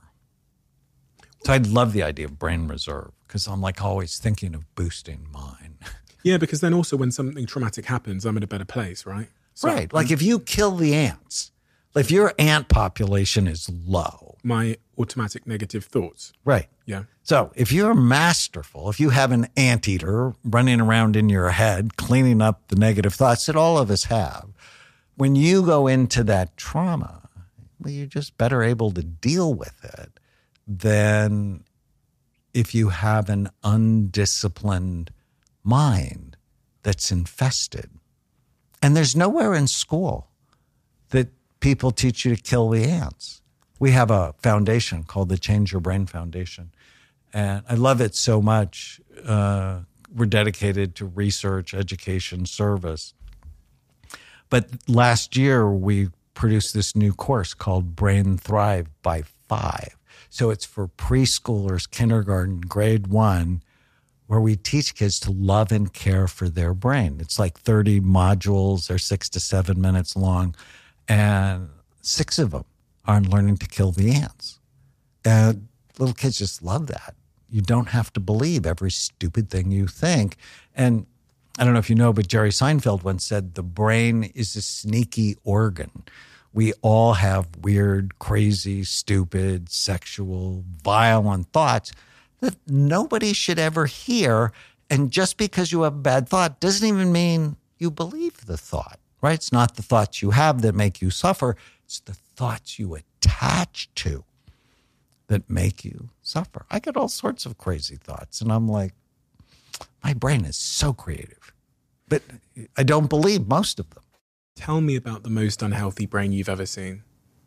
So I'd love the idea of brain reserve because I'm like always thinking of boosting mine. Yeah, because then also when something traumatic happens, I'm in a better place, right? So, right. Like if you kill the ants, if your ant population is low. My automatic negative thoughts. Right. Yeah. So if you're masterful, if you have an anteater running around in your head, cleaning up the negative thoughts that all of us have, when you go into that trauma, well, you're just better able to deal with it than if you have an undisciplined mind that's infested. And there's nowhere in school that people teach you to kill the ants. We have a foundation called the Change Your Brain Foundation. And I love it so much. We're dedicated to research, education, service. But last year, we produced this new course called Brain Thrive by 5. So it's for preschoolers, kindergarten, grade 1, where we teach kids to love and care for their brain. It's like 30 modules. They're 6 to 7 minutes long. And 6 of them are on learning to kill the ants. And little kids just love that. You don't have to believe every stupid thing you think. And I don't know if you know, but Jerry Seinfeld once said, the brain is a sneaky organ. We all have weird, crazy, stupid, sexual, violent thoughts that nobody should ever hear. And just because you have a bad thought doesn't even mean you believe the thought, right? It's not the thoughts you have that make you suffer. It's the thoughts you attach to that make you suffer. I get all sorts of crazy thoughts, and I'm like, my brain is so creative. But I don't believe most of them. Tell me about the most unhealthy brain you've ever seen.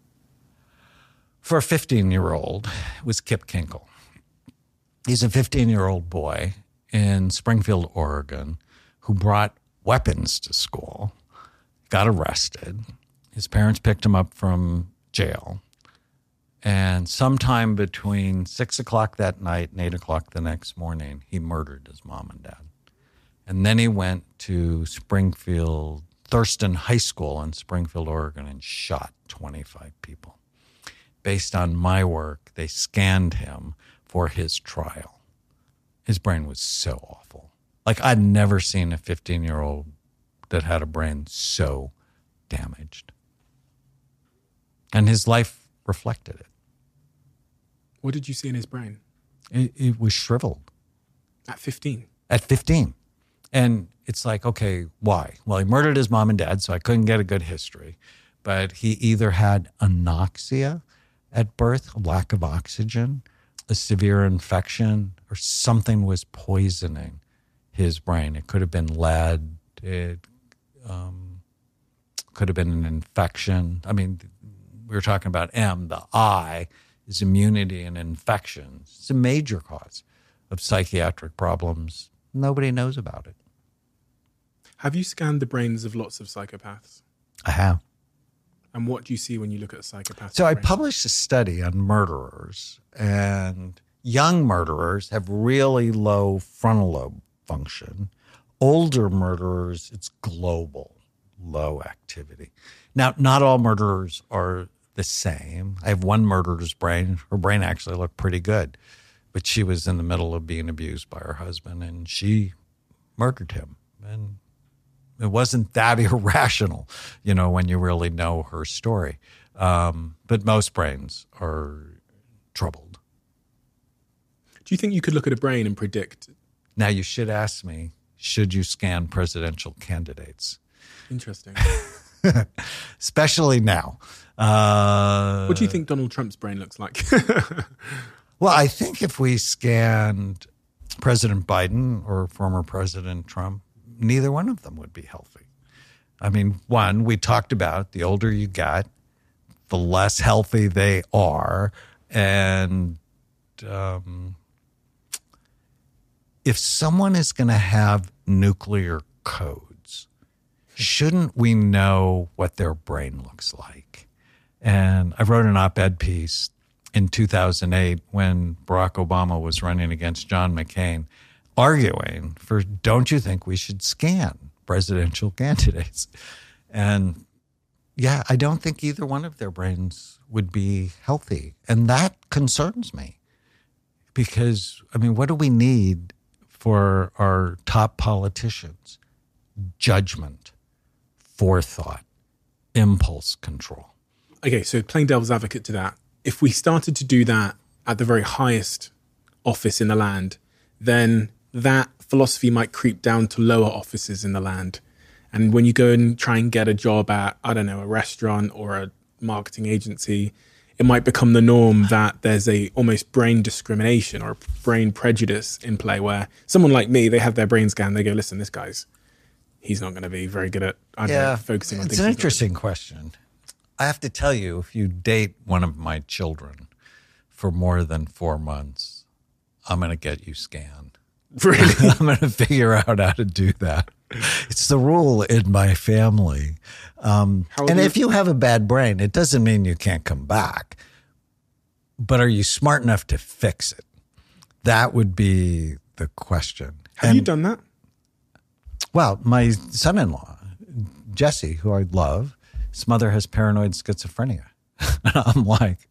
For a 15-year-old, it was Kip Kinkle. He's a 15-year-old boy in Springfield, Oregon, who brought weapons to school, got arrested. His parents picked him up from jail. And sometime between 6 o'clock that night and 8 o'clock the next morning, he murdered his mom and dad. And then he went to Thurston High School in Springfield, Oregon, and shot 25 people. Based on my work, they scanned him for his trial. His brain was so awful. Like, I'd never seen a 15-year-old that had a brain so damaged. And his life reflected it. What did you see in his brain It was shriveled at 15? at 15. And it's like, okay, why? Well, he murdered his mom and dad, so I couldn't get a good history. But he either had anoxia at birth, a lack of oxygen, a severe infection, or something was poisoning his brain. It could have been lead. It could have been an infection. I mean, we were talking about M. The I is immunity and infections. It's a major cause of psychiatric problems. Nobody knows about it. Have you scanned the brains of lots of psychopaths? I have. And what do you see when you look at a psychopath? So I published a study on murderers, and young murderers have really low frontal lobe function. Older murderers, it's global, low activity. Now, not all murderers are the same. I have one murderer's brain. Her brain actually looked pretty good, but she was in the middle of being abused by her husband, and she murdered him. And it wasn't that irrational, when you really know her story. But most brains are troubled. Do you think you could look at a brain and predict? Now, you should ask me, should you scan presidential candidates? Interesting. Especially now. What do you think Donald Trump's brain looks like? Well, I think if we scanned President Biden or former President Trump, neither one of them would be healthy. I mean, one, we talked about the older you got, the less healthy they are. And if someone is going to have nuclear codes, shouldn't we know what their brain looks like? And I wrote an op-ed piece in 2008 when Barack Obama was running against John McCain, arguing for, don't you think we should scan presidential candidates? And yeah, I don't think either one of their brains would be healthy. And that concerns me because, I mean, what do we need for our top politicians? Judgment, forethought, impulse control. Okay, so playing devil's advocate to that, if we started to do that at the very highest office in the land, then that philosophy might creep down to lower offices in the land. And when you go and try and get a job at, I don't know, a restaurant or a marketing agency, it might become the norm that there's a almost brain discrimination or brain prejudice in play where someone like me, they have their brain scanned, they go, listen, this guy's, he's not going to be very good at focusing on things. It's an interesting question. I have to tell you, if you date one of my children for more than 4 months, I'm going to get you scanned. Really? I'm going to figure out how to do that. It's the rule in my family. And if you have a bad brain, it doesn't mean you can't come back. But are you smart enough to fix it? That would be the question. Have you done that? Well, my son-in-law, Jesse, who I love, his mother has paranoid schizophrenia. And I'm like,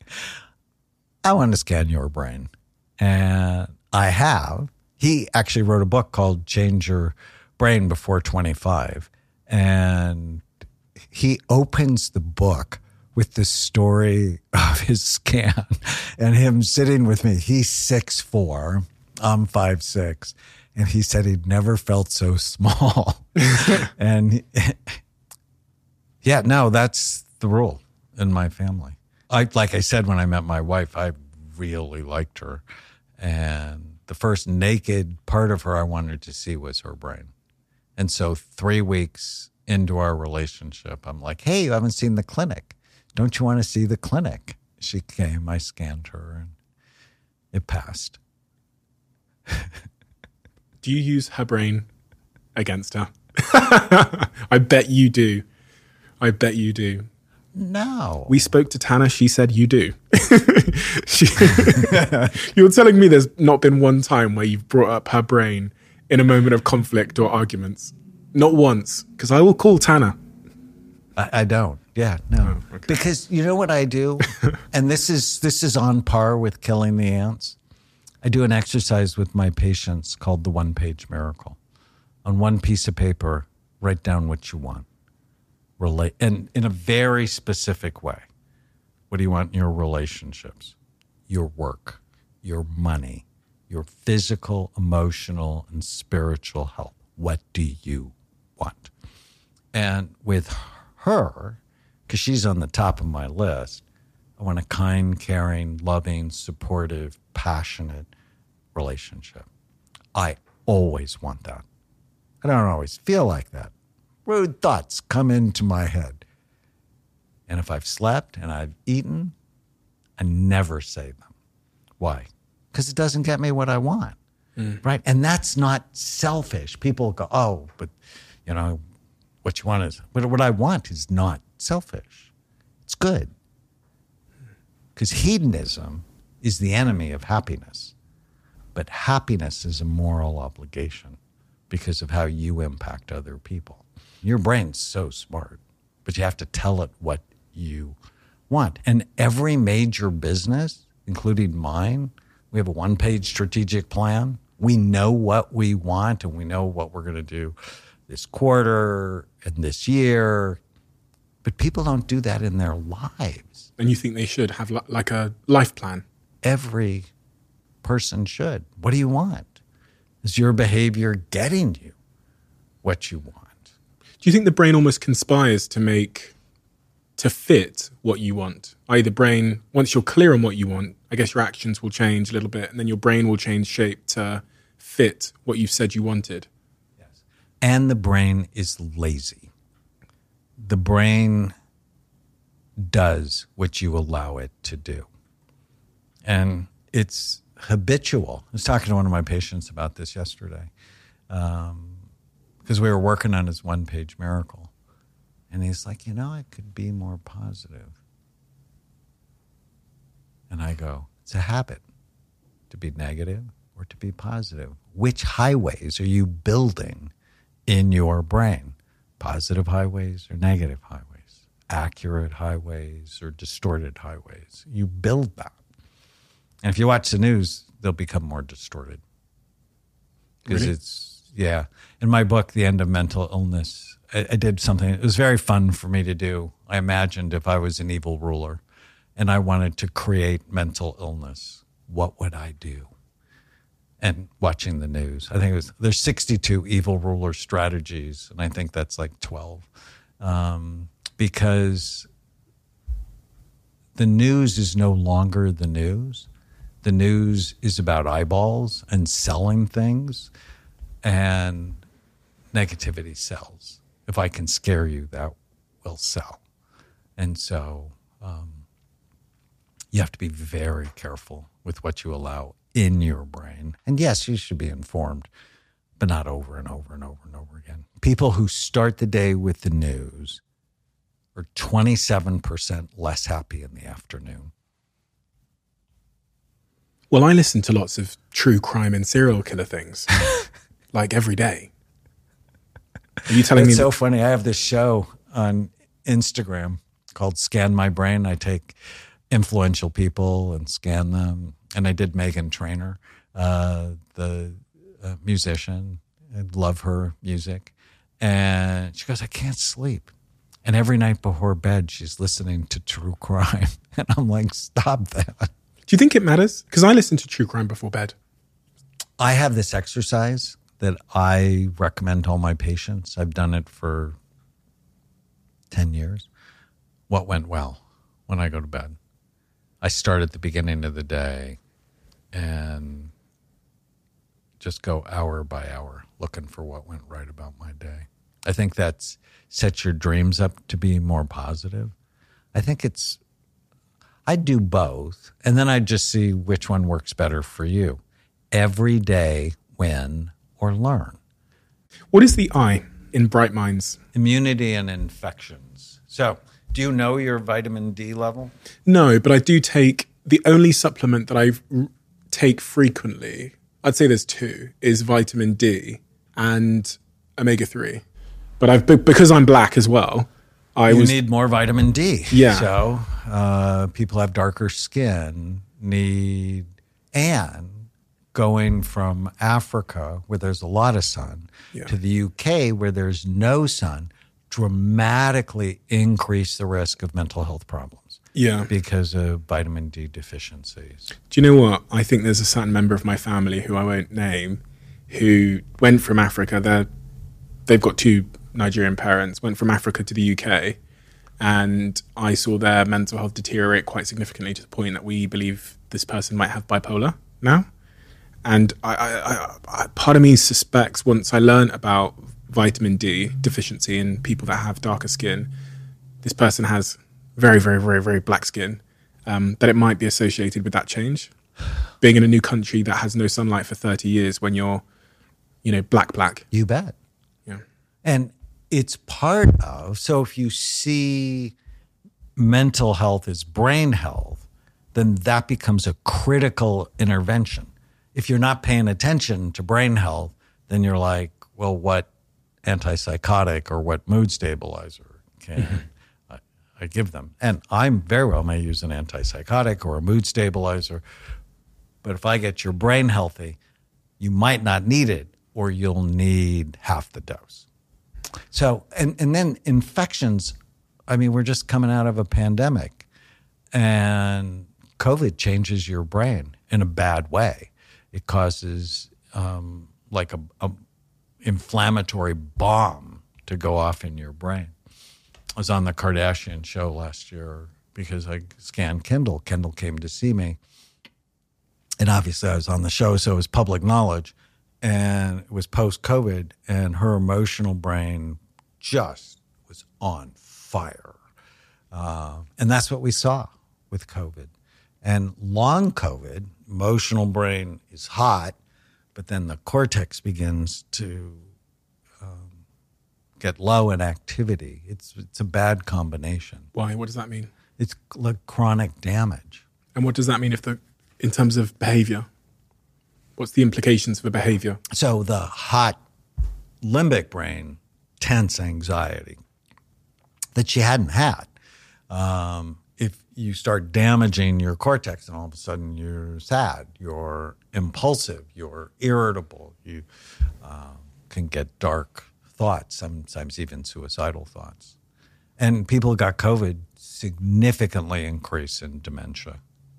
I want to scan your brain. And I have. He actually wrote a book called Change Your Brain Before 25. And he opens the book with the story of his scan and him sitting with me. He's 6'4", I'm 5'6", and he said he'd never felt so small. And yeah, no, that's the rule in my family. Like I said, when I met my wife, I really liked her. And the first naked part of her I wanted to see was her brain. And so 3 weeks into our relationship, I'm like, hey, you haven't seen the clinic. Don't you want to see the clinic? She came, I scanned her, and it passed. Do you use her brain against her? I bet you do. I bet you do. No. We spoke to Tana. She said you do. You're telling me there's not been one time where you've brought up her brain in a moment of conflict or arguments? Not once, because I will call Tana. I don't. Yeah, no. Oh, okay. Because you know what I do? And this is on par with killing the ants. I do an exercise with my patients called the one-page miracle. On one piece of paper, write down what you want. Relate, and in a very specific way. What do you want in your relationships? Your work, your money, your physical, emotional, and spiritual health. What do you want? And with her, because she's on the top of my list, I want a kind, caring, loving, supportive, passionate relationship. I always want that. I don't always feel like that. Rude thoughts come into my head. And if I've slept and I've eaten, I never say them. Why? Because it doesn't get me what I want, right? And that's not selfish. People go, oh, but, you know, what you want is, what I want is not selfish. It's good. Because hedonism is the enemy of happiness. But happiness is a moral obligation because of how you impact other people. Your brain's so smart, but you have to tell it what you want. And every major business, including mine, we have a one-page strategic plan. We know what we want and we know what we're going to do this quarter and this year. But people don't do that in their lives. And you think they should have like a life plan? Every person should. What do you want? Is your behavior getting you what you want? Do you think the brain almost conspires to fit what you want? The brain, once you're clear on what you want, I guess your actions will change a little bit, and then your brain will change shape to fit what you've said you wanted. Yes. And the brain is lazy. The brain does what you allow it to do. And it's habitual. I was talking to one of my patients about this yesterday because we were working on his one-page miracle. And he's like, I could be more positive. And I go, it's a habit to be negative or to be positive. Which highways are you building in your brain? Positive highways or negative highways? Accurate highways or distorted highways? You build that. And if you watch the news, they'll become more distorted. Because Really? In my book, The End of Mental Illness, I did something. It was very fun for me to do. I imagined if I was an evil ruler and I wanted to create mental illness, what would I do? And watching the news, I think there's 62 evil ruler strategies, and I think that's like 12. Because the news is no longer the news. The news is about eyeballs and selling things, and negativity sells. If I can scare you, that will sell. And so you have to be very careful with what you allow in your brain. And yes, you should be informed, but not over and over and over and over again. People who start the day with the news are 27% less happy in the afternoon. Well, I listen to lots of true crime and serial killer things, like every day. Are you telling me? It's so funny. I have this show on Instagram called Scan My Brain. I take influential people and scan them. And I did Meghan Trainor, the musician. I love her music. And she goes, I can't sleep. And every night before bed, she's listening to true crime. And I'm like, stop that. Do you think it matters? Because I listen to true crime before bed. I have this exercise that I recommend to all my patients. I've done it for 10 years. What went well when I go to bed? I start at the beginning of the day and just go hour by hour looking for what went right about my day. I think that's sets your dreams up to be more positive. I do both, and then I just see which one works better for you. Every day, win or learn. What is the I in Bright Minds? Immunity and infections. So, do you know your vitamin D level? No, but I do take the only supplement that I take frequently. I'd say there's two: is vitamin D and omega-3. But because I'm black as well. You need more vitamin D. Yeah. So people have darker skin and going from Africa where there's a lot of sun to the UK where there's no sun dramatically increase the risk of mental health problems. Yeah. because of vitamin D deficiencies. Do you know what? I think there's a certain member of my family who I won't name who went from Africa. They've got 2 Nigerian parents, went from Africa to the UK, and I saw their mental health deteriorate quite significantly to the point that we believe this person might have bipolar now. And I part of me suspects, once I learned about vitamin D deficiency in people that have darker skin, this person has very, very, very, very black skin, that it might be associated with that change. Being in a new country that has no sunlight for 30 years when you're, black. You bet. Yeah. And it's part of, so if you see mental health as brain health, then that becomes a critical intervention. If you're not paying attention to brain health, then you're like, well, what antipsychotic or what mood stabilizer can I give them? And I very well may use an antipsychotic or a mood stabilizer, but if I get your brain healthy, you might not need it, or you'll need half the dose. So, and then infections, I mean, we're just coming out of a pandemic, and COVID changes your brain in a bad way. It causes like a inflammatory bomb to go off in your brain. I was on the Kardashian show last year because I scanned Kendall. Kendall came to see me. And obviously I was on the show, so it was public knowledge. And it was post-COVID, and her emotional brain just was on fire. And that's what we saw with COVID. And long COVID, emotional brain is hot, but then the cortex begins to get low in activity. It's a bad combination. Why? What does that mean? It's like chronic damage. And what does that mean in terms of behavior? What's the implications for behavior? So the hot limbic brain, tense anxiety that she hadn't had. If you start damaging your cortex, and all of a sudden you're sad, you're impulsive, you're irritable, you can get dark thoughts, sometimes even suicidal thoughts. And people who got COVID significantly increase in dementia.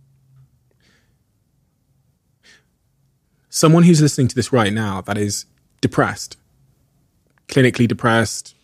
Someone who's listening to this right now that is depressed, clinically depressed,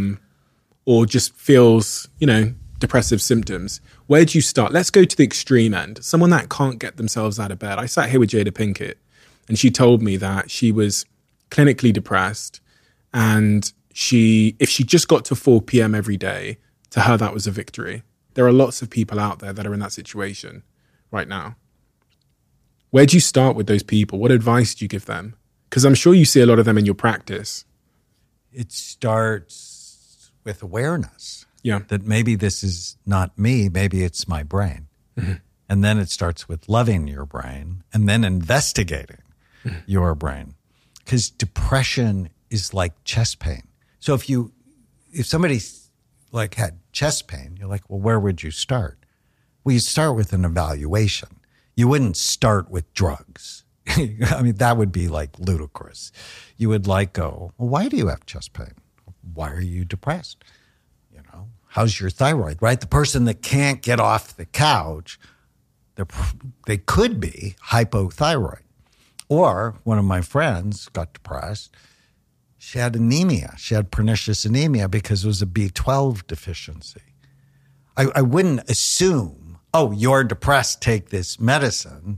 or just feels, depressive symptoms, where do you start? Let's go to the extreme end. Someone that can't get themselves out of bed. I sat here with Jada Pinkett, and she told me that she was clinically depressed, and if she just got to 4 p.m. every day, to her that was a victory. There are lots of people out there that are in that situation right now. Where do you start with those people? What advice do you give them? Because I'm sure you see a lot of them in your practice. It starts with awareness. Yeah. That maybe this is not me, maybe it's my brain. Mm-hmm. And then it starts with loving your brain and then investigating your brain. Because depression is like chest pain. So if somebody like had chest pain, you're like, well, where would you start? Well, you start with an evaluation. You wouldn't start with drugs. I mean, that would be like ludicrous. You would go, well, why do you have chest pain? Why are you depressed? How's your thyroid, right? The person that can't get off the couch, they could be hypothyroid. Or one of my friends got depressed. She had anemia. She had pernicious anemia because it was a B12 deficiency. I wouldn't assume, oh, you're depressed, take this medicine.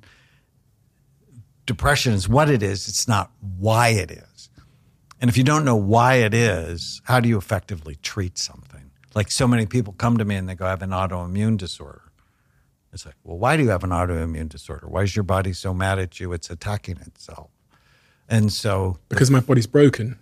Depression is what it is. It's not why it is. And if you don't know why it is, how do you effectively treat something? Like so many people come to me and they go, I have an autoimmune disorder. It's like, well, why do you have an autoimmune disorder? Why is your body so mad at you? It's attacking itself. And so... Because my body's broken.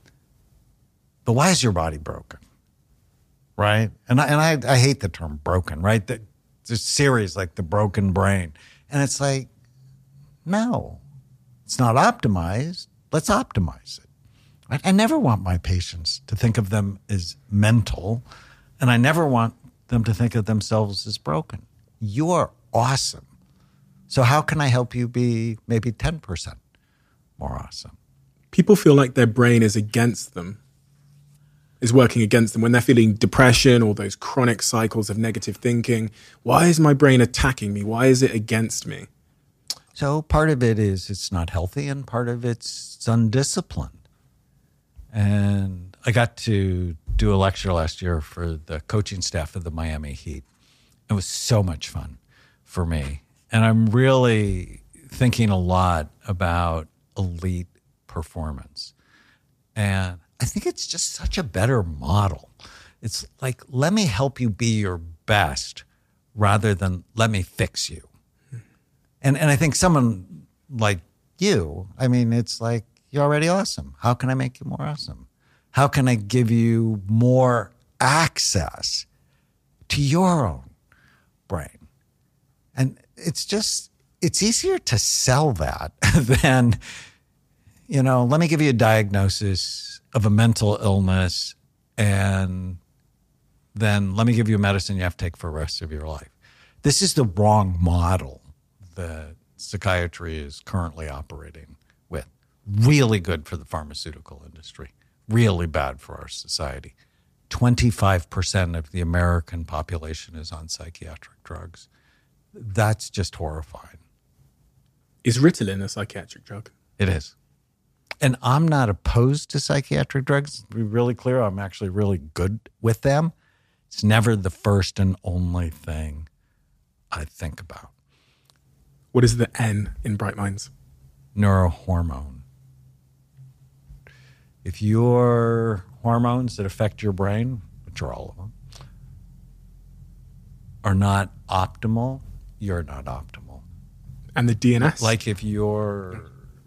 But why is your body broken? Right? And I hate the term broken, right? There's a series like The Broken Brain. And it's like, no, it's not optimized. Let's optimize it. I never want my patients to think of them as mental, and I never want them to think of themselves as broken. You are awesome. So how can I help you be maybe 10% more awesome? People feel like their brain is against them. is working against them, when they're feeling depression or those chronic cycles of negative thinking. Why is my brain attacking me? Why is it against me? So part of it is it's not healthy, and part of it's undisciplined. And I got to do a lecture last year for the coaching staff of the Miami Heat. It was so much fun for me. And I'm really thinking a lot about elite performance. And I think it's just such a better model. It's like, let me help you be your best rather than let me fix you. And I think someone like you, I mean, it's like, you're already awesome. How can I make you more awesome? How can I give you more access to your own brain? And it's easier to sell that than, let me give you a diagnosis of a mental illness, and then let me give you a medicine you have to take for the rest of your life. This is the wrong model that psychiatry is currently operating with. Really good for the pharmaceutical industry, really bad for our society. 25% of the American population is on psychiatric drugs. That's just horrifying. Is Ritalin a psychiatric drug? It is. And I'm not opposed to psychiatric drugs. To be really clear, I'm actually really good with them. It's never the first and only thing I think about. What is the N in Bright Minds? Neurohormone. If your hormones that affect your brain, which are all of them, are not optimal, you're not optimal. And the DNS? Like if you're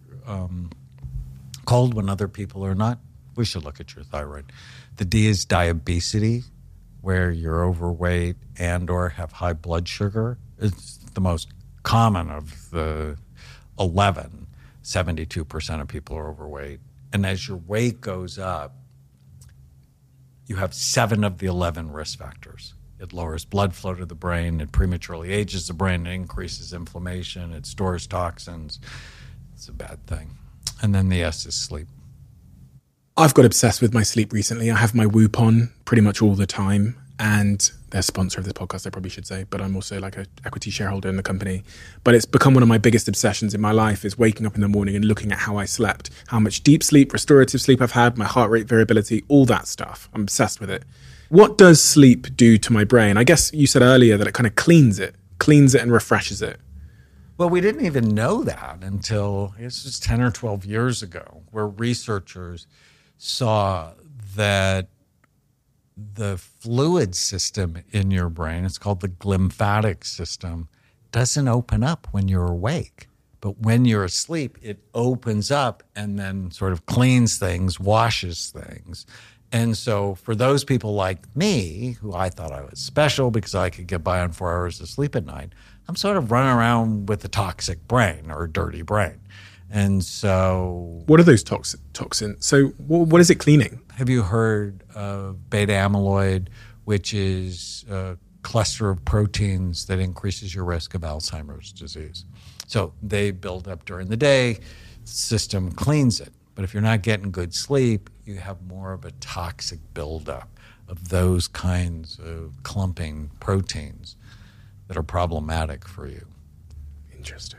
cold when other people are not, we should look at your thyroid. The D is diabesity, where you're overweight and or have high blood sugar. It's the most common of the 11. 72% of people are overweight. And as your weight goes up, you have 7 of the 11 risk factors. It lowers blood flow to the brain. It prematurely ages the brain. It increases inflammation. It stores toxins. It's a bad thing. And then the S is sleep. I've got obsessed with my sleep recently. I have my Whoop on pretty much all the time. And they're a sponsor of this podcast, I probably should say. But I'm also like an equity shareholder in the company. But it's become one of my biggest obsessions in my life is waking up in the morning and looking at how I slept, how much deep sleep, restorative sleep I've had, my heart rate variability, all that stuff. I'm obsessed with it. What does sleep do to my brain? I guess you said earlier that it kind of cleans it and refreshes it. Well, we didn't even know that until this was 10 or 12 years ago, where researchers saw that the fluid system in your brain, it's called the glymphatic system, doesn't open up when you're awake. But when you're asleep, it opens up and then sort of cleans things, washes things. And so for those people like me, who I thought I was special because I could get by on 4 hours of sleep at night, I'm sort of running around with a toxic brain or a dirty brain. And so... What are those toxins? So what is it cleaning? Have you heard of beta amyloid, which is a cluster of proteins that increases your risk of Alzheimer's disease? So they build up during the day, the system cleans it. But if you're not getting good sleep, you have more of a toxic buildup of those kinds of clumping proteins that are problematic for you. Interesting.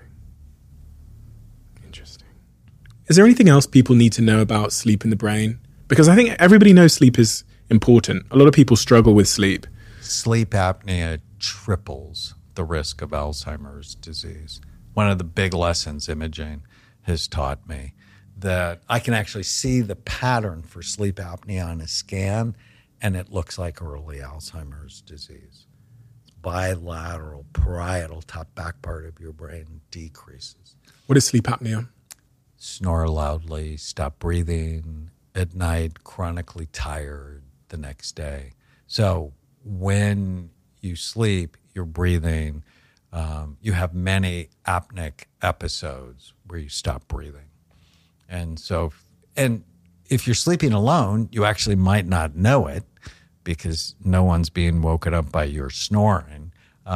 Is there anything else people need to know about sleep in the brain? Because I think everybody knows sleep is important. A lot of people struggle with sleep. Sleep apnea triples the risk of Alzheimer's disease. One of the big lessons imaging has taught me that I can actually see the pattern for sleep apnea on a scan, and it looks like early Alzheimer's disease. It's bilateral, parietal, top back part of your brain decreases. What is sleep apnea? Snore loudly, stop breathing at night, chronically tired the next day. So when you sleep, you're breathing. You have many apneic episodes where you stop breathing. And if you're sleeping alone, you actually might not know it because no one's being woken up by your snoring.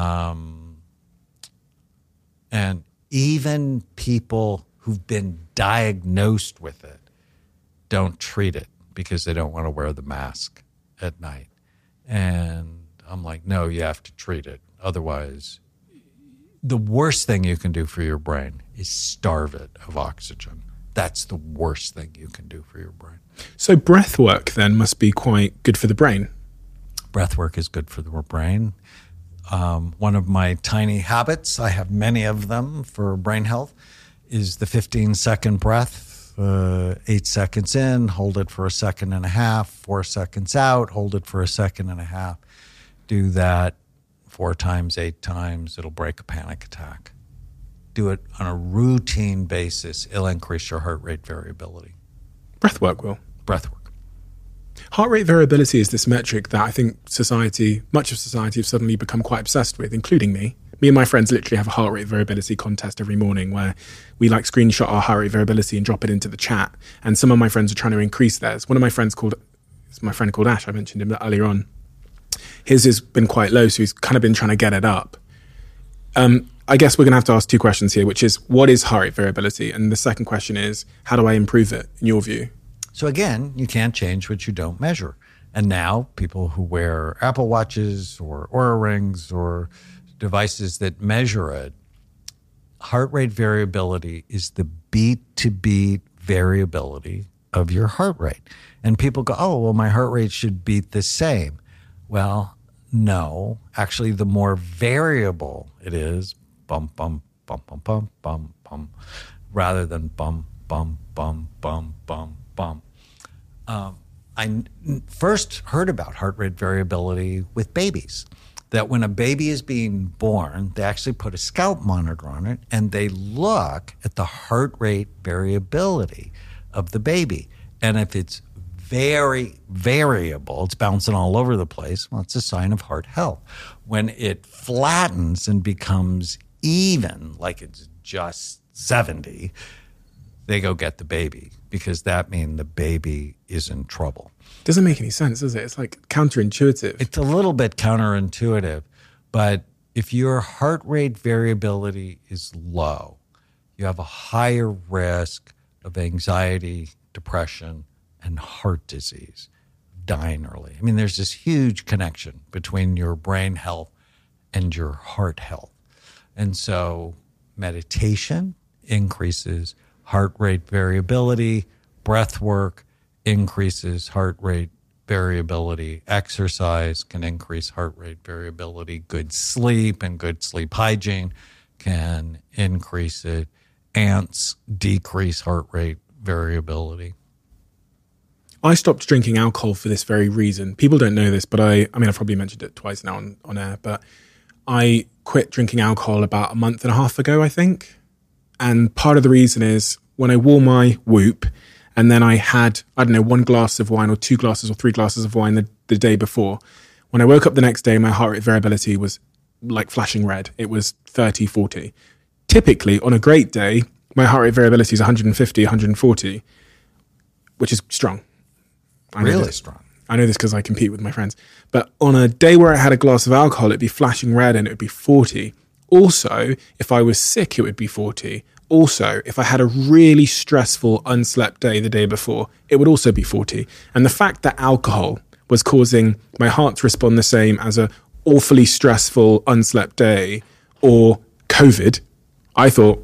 And even people who've been diagnosed with it don't treat it because they don't want to wear the mask at night. And I'm like, no, you have to treat it. Otherwise, the worst thing you can do for your brain is starve it of oxygen. That's the worst thing you can do for your brain. So breath work then must be quite good for the brain. Breath work is good for the brain. One of my tiny habits, I have many of them for brain health, is the 15-second breath. 8 seconds in, hold it for a second and a half, 4 seconds out, hold it for a second and a half. Do that 4 times, 8 times, it'll break a panic attack. Do it on a routine basis, it'll increase your heart rate variability. Breath work will. Breath work. Heart rate variability is this metric that I think much of society have suddenly become quite obsessed with, including me. Me and my friends literally have a heart rate variability contest every morning where we screenshot our heart rate variability and drop it into the chat. And some of my friends are trying to increase theirs. One of my friends my friend called Ash, I mentioned him earlier on. His has been quite low, so he's kind of been trying to get it up. I guess we're going to have to ask 2 questions here, which is, what is heart rate variability? And the second question is, how do I improve it, in your view? So again, you can't change what you don't measure. And now people who wear Apple Watches or Oura Rings or devices that measure it, heart rate variability is the beat-to-beat variability of your heart rate. And people go, oh, well, my heart rate should beat the same. Well, no. Actually, the more variable it is, bum, bum, bum, bum, bum, bum, bum, rather than bum, bum, bum, bum, bum, bum. I first heard about heart rate variability with babies, that when a baby is being born, they actually put a scalp monitor on it and they look at the heart rate variability of the baby. And if it's very variable, it's bouncing all over the place, well, it's a sign of heart health. When it flattens and becomes even, like it's just 70, they go get the baby, because that means the baby is in trouble. Doesn't make any sense, does it? It's like counterintuitive. It's a little bit counterintuitive, but if your heart rate variability is low, you have a higher risk of anxiety, depression, and heart disease, dying early. I mean, there's this huge connection between your brain health and your heart health. And so meditation increases heart rate variability, breath work increases heart rate variability, exercise can increase heart rate variability, good sleep and good sleep hygiene can increase it, ants decrease heart rate variability. I stopped drinking alcohol for this very reason. People don't know this, but I've probably mentioned it twice now on air, but I quit drinking alcohol about a month and a half ago, I think. And part of the reason is when I wore my Whoop and then I had, 1 glass of wine or 2 glasses or 3 glasses of wine the day before. When I woke up the next day, my heart rate variability was like flashing red. It was 30, 40. Typically, on a great day, my heart rate variability is 150, 140, which is strong. Really strong. I know this because I compete with my friends. But on a day where I had a glass of alcohol, it'd be flashing red and it would be 40. Also, if I was sick, it would be 40. Also, if I had a really stressful, unslept day the day before, it would also be 40. And the fact that alcohol was causing my heart to respond the same as a awfully stressful, unslept day or COVID, I thought,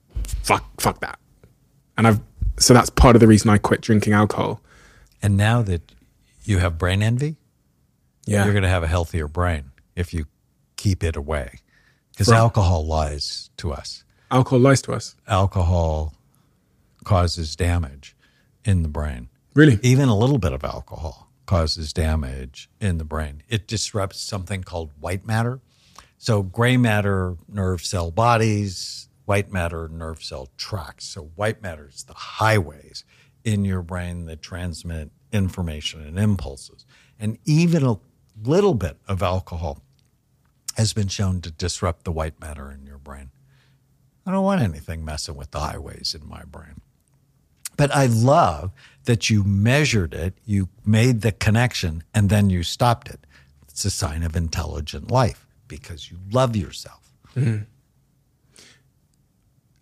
fuck that. And so that's part of the reason I quit drinking alcohol. And now that you have brain envy, yeah, you're going to have a healthier brain if you keep it away. Because alcohol lies to us. Alcohol lies to us. Alcohol causes damage in the brain. Really? Even a little bit of alcohol causes damage in the brain. It disrupts something called white matter. So gray matter, nerve cell bodies, white matter, nerve cell tracts. So white matter is the highways in your brain that transmit information and impulses. And even a little bit of alcohol has been shown to disrupt the white matter in your brain. I don't want anything messing with the highways in my brain. But I love that you measured it, you made the connection, and then you stopped it. It's a sign of intelligent life because you love yourself. Mm-hmm.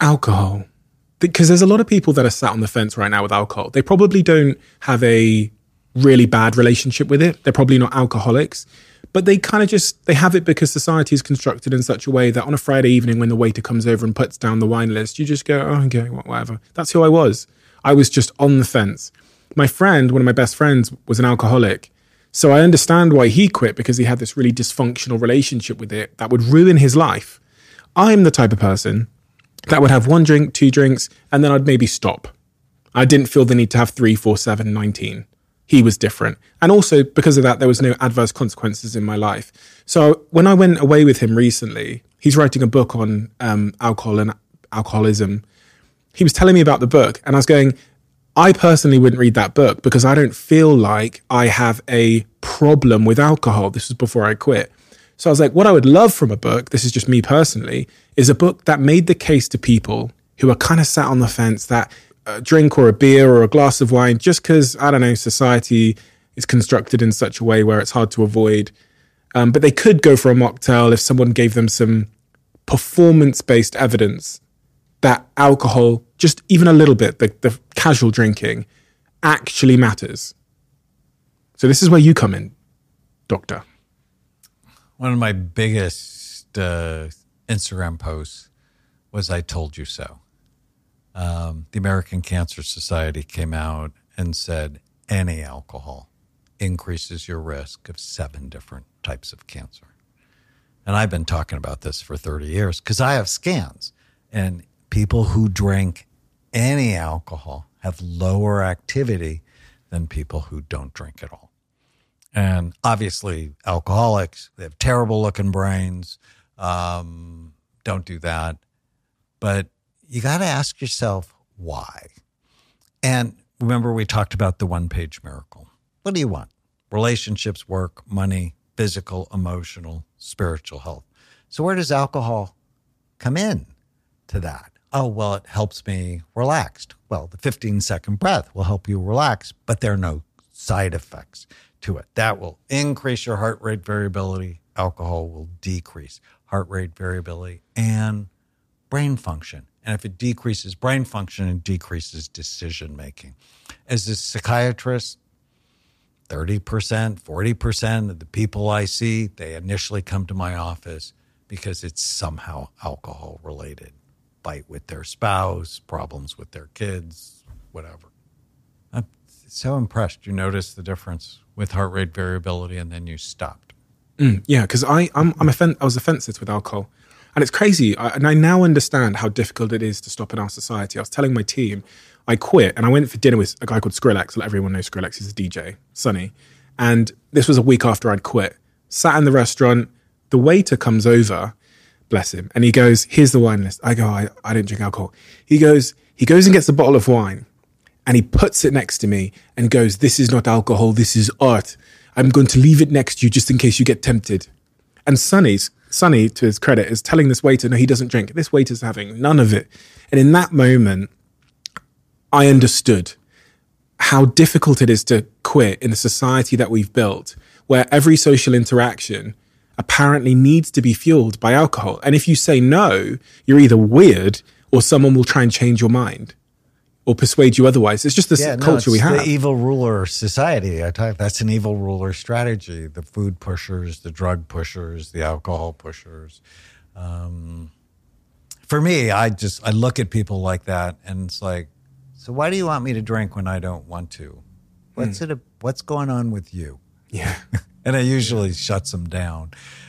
Alcohol. Because there's a lot of people that are sat on the fence right now with alcohol. They probably don't have a really bad relationship with it. They're probably not alcoholics, but they kind of they have it because society is constructed in such a way that on a Friday evening when the waiter comes over and puts down the wine list, you just go, oh, okay, whatever. That's who I was. I was just on the fence. My friend, one of my best friends, was an alcoholic. So I understand why he quit, because he had this really dysfunctional relationship with it that would ruin his life. I'm the type of person that would have 1 drink, 2 drinks, and then I'd maybe stop. I didn't feel the need to have 3, 4, 7, 19. He was different. And also because of that, there was no adverse consequences in my life. So when I went away with him recently, he's writing a book on alcohol and alcoholism. He was telling me about the book, and I was going, I personally wouldn't read that book because I don't feel like I have a problem with alcohol. This was before I quit. So I was like, what I would love from a book, this is just me personally, is a book that made the case to people who are kind of sat on the fence that a drink or a beer or a glass of wine, just because, I don't know, society is constructed in such a way where it's hard to avoid. But they could go for a mocktail if someone gave them some performance-based evidence that alcohol, just even a little bit, the casual drinking, actually matters. So this is where you come in, Doctor. One of my biggest Instagram posts was "I told you so." The American Cancer Society came out and said any alcohol increases your risk of 7 different types of cancer. And I've been talking about this for 30 years because I have scans, and people who drink any alcohol have lower activity than people who don't drink at all. And obviously, alcoholics, they have terrible looking brains. Don't do that. But you got to ask yourself why. And remember, we talked about the 1-page miracle. What do you want? Relationships, work, money, physical, emotional, spiritual health. So where does alcohol come in to that? Oh, well, it helps me relaxed. Well, the 15-second breath will help you relax, but there are no side effects to it. That will increase your heart rate variability. Alcohol will decrease heart rate variability and brain function. And if it decreases brain function, it decreases decision making. As a psychiatrist, 30%, 40% of the people I see, they initially come to my office because it's somehow alcohol related. Fight with their spouse, problems with their kids, whatever. I'm so impressed. You noticed the difference with heart rate variability, and then you stopped. Yeah, because I was offensive with alcohol. And it's crazy. And I now understand how difficult it is to stop in our society. I was telling my team, I quit and I went for dinner with a guy called Skrillex. Let everyone know Skrillex. He's a DJ, Sonny. And this was a week after I'd quit. Sat in the restaurant. The waiter comes over, bless him, and he goes, here's the wine list. I go, I don't drink alcohol. He goes and gets a bottle of wine and he puts it next to me and goes, this is not alcohol, this is art. I'm going to leave it next to you just in case you get tempted. And Sonny, to his credit, is telling this waiter, no, he doesn't drink. This waiter's having none of it. And in that moment, I understood how difficult it is to quit in the society that we've built, where every social interaction apparently needs to be fueled by alcohol. And if you say no, you're either weird or someone will try and change your mind or persuade you otherwise. It's just this culture we have. The evil ruler society. That's an evil ruler strategy. The food pushers, the drug pushers, the alcohol pushers. For me, I look at people like that and it's like, so why do you want me to drink when I don't want to? What's going on with you? Yeah. And it usually shuts them down.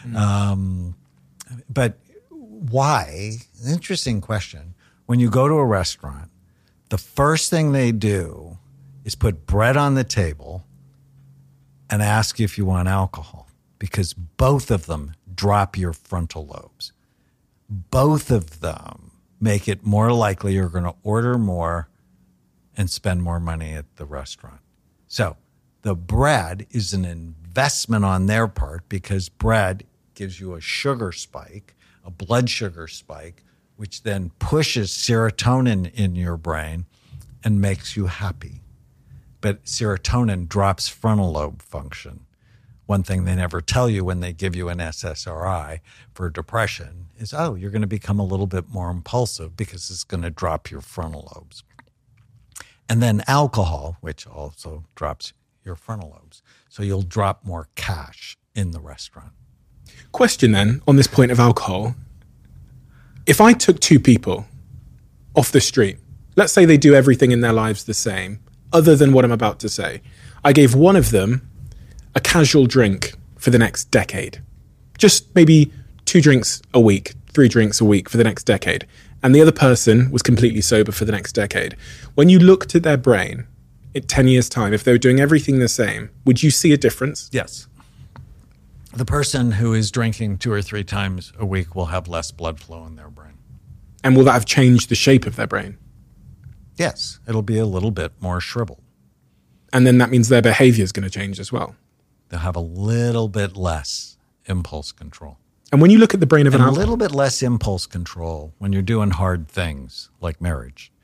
But why? Interesting question. When you go to a restaurant, the first thing they do is put bread on the table and ask you if you want alcohol, because both of them drop your frontal lobes. Both of them make it more likely you're going to order more and spend more money at the restaurant. So the bread is an investment on their part because bread gives you a sugar spike, a blood sugar spike, which then pushes serotonin in your brain and makes you happy. But serotonin drops frontal lobe function. One thing they never tell you when they give you an SSRI for depression is, you're going to become a little bit more impulsive because it's going to drop your frontal lobes. And then alcohol, which also drops your frontal lobes. So you'll drop more cash in the restaurant. Question then, on this point of alcohol. If I took two people off the street, let's say they do everything in their lives the same, other than what I'm about to say. I gave one of them a casual drink for the next decade. Just maybe 2 drinks a week, 3 drinks a week for the next decade. And the other person was completely sober for the next decade. When you looked at their brain in 10 years' time, if they were doing everything the same, would you see a difference? Yes. The person who is drinking 2 or 3 times a week will have less blood flow in their brain. And will that have changed the shape of their brain? Yes, it'll be a little bit more shriveled. And then that means their behavior is going to change as well. They'll have a little bit less impulse control. And when you look at the brain of an And a alcoholic, little bit less impulse control when you're doing hard things like marriage.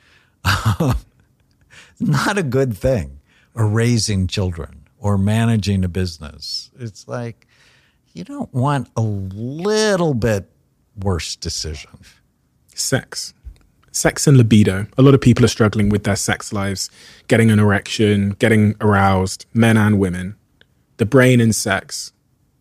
Not a good thing. Or raising children or managing a business. It's like you don't want a little bit worse decision. sex and libido. A lot of people are struggling with their sex lives, getting an erection, getting aroused, men and women. The brain and sex.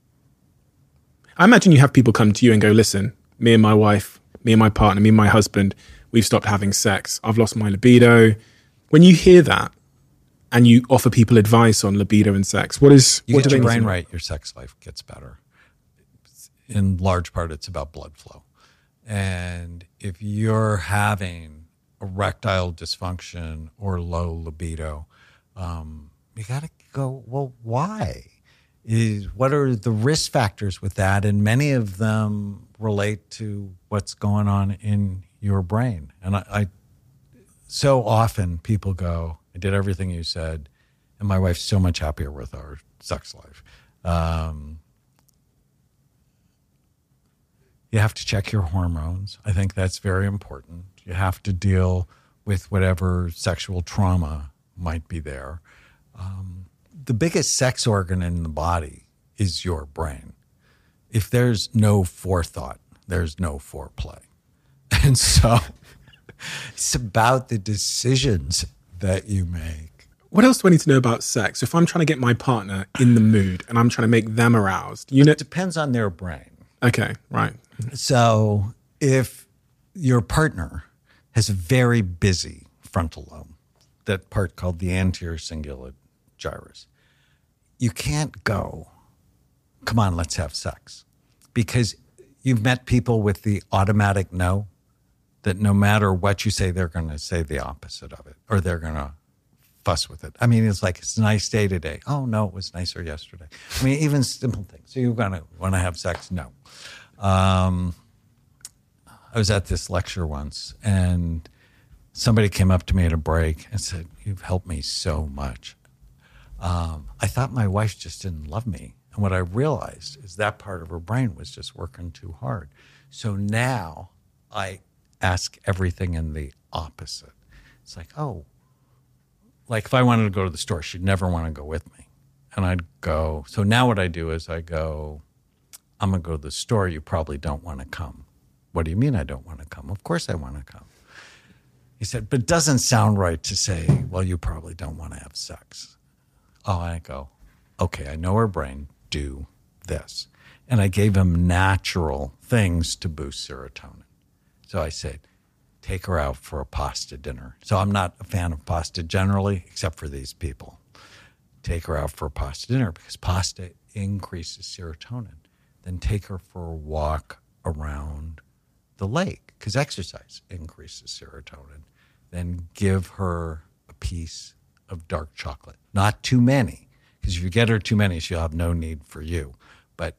I imagine you have people come to you and go, listen, me and my wife, me and my partner, me and my husband, we've stopped having sex. I've lost my libido. When you hear that and you offer people advice on libido and sex, what do get they your need brain to know? right, your sex life gets better. In large part, it's about blood flow. And if you're having erectile dysfunction or low libido, you got to go, well, why? What are the risk factors with that? And many of them relate to what's going on in your brain. And I so often people go, I did everything you said, and my wife's so much happier with our sex life. You have to check your hormones. I think that's very important. You have to deal with whatever sexual trauma might be there. The biggest sex organ in the body is your brain. If there's no forethought, there's no foreplay. And so it's about the decisions that you make. What else do I need to know about sex? If I'm trying to get my partner in the mood and I'm trying to make them aroused, It depends on their brain. Okay, right. So if your partner has a very busy frontal lobe, that part called the anterior cingulate gyrus, you can't go, come on, let's have sex. Because you've met people with the automatic no, that no matter what you say, they're going to say the opposite of it, or they're going to fuss with it. I mean, it's like, it's a nice day today. Oh, no, it was nicer yesterday. I mean, even simple things. So you're going to want to have sex? No. I was at this lecture once, and somebody came up to me at a break and said, "You've helped me so much." I thought my wife just didn't love me. And what I realized is that part of her brain was just working too hard. So now I ask everything in the opposite. It's like, oh, like if I wanted to go to the store, she'd never want to go with me. And I'd go, so now what I do is I go, I'm going to go to the store. You probably don't want to come. What do you mean I don't want to come? Of course I want to come. He said, but it doesn't sound right to say, well, you probably don't want to have sex. Oh, I go, okay, I know her brain, do this. And I gave him natural things to boost serotonin. So I said, take her out for a pasta dinner. So I'm not a fan of pasta generally, except for these people. Take her out for a pasta dinner because pasta increases serotonin. Then take her for a walk around the lake because exercise increases serotonin. Then give her a piece of dark chocolate. Not too many, because if you get her too many, she'll have no need for you. But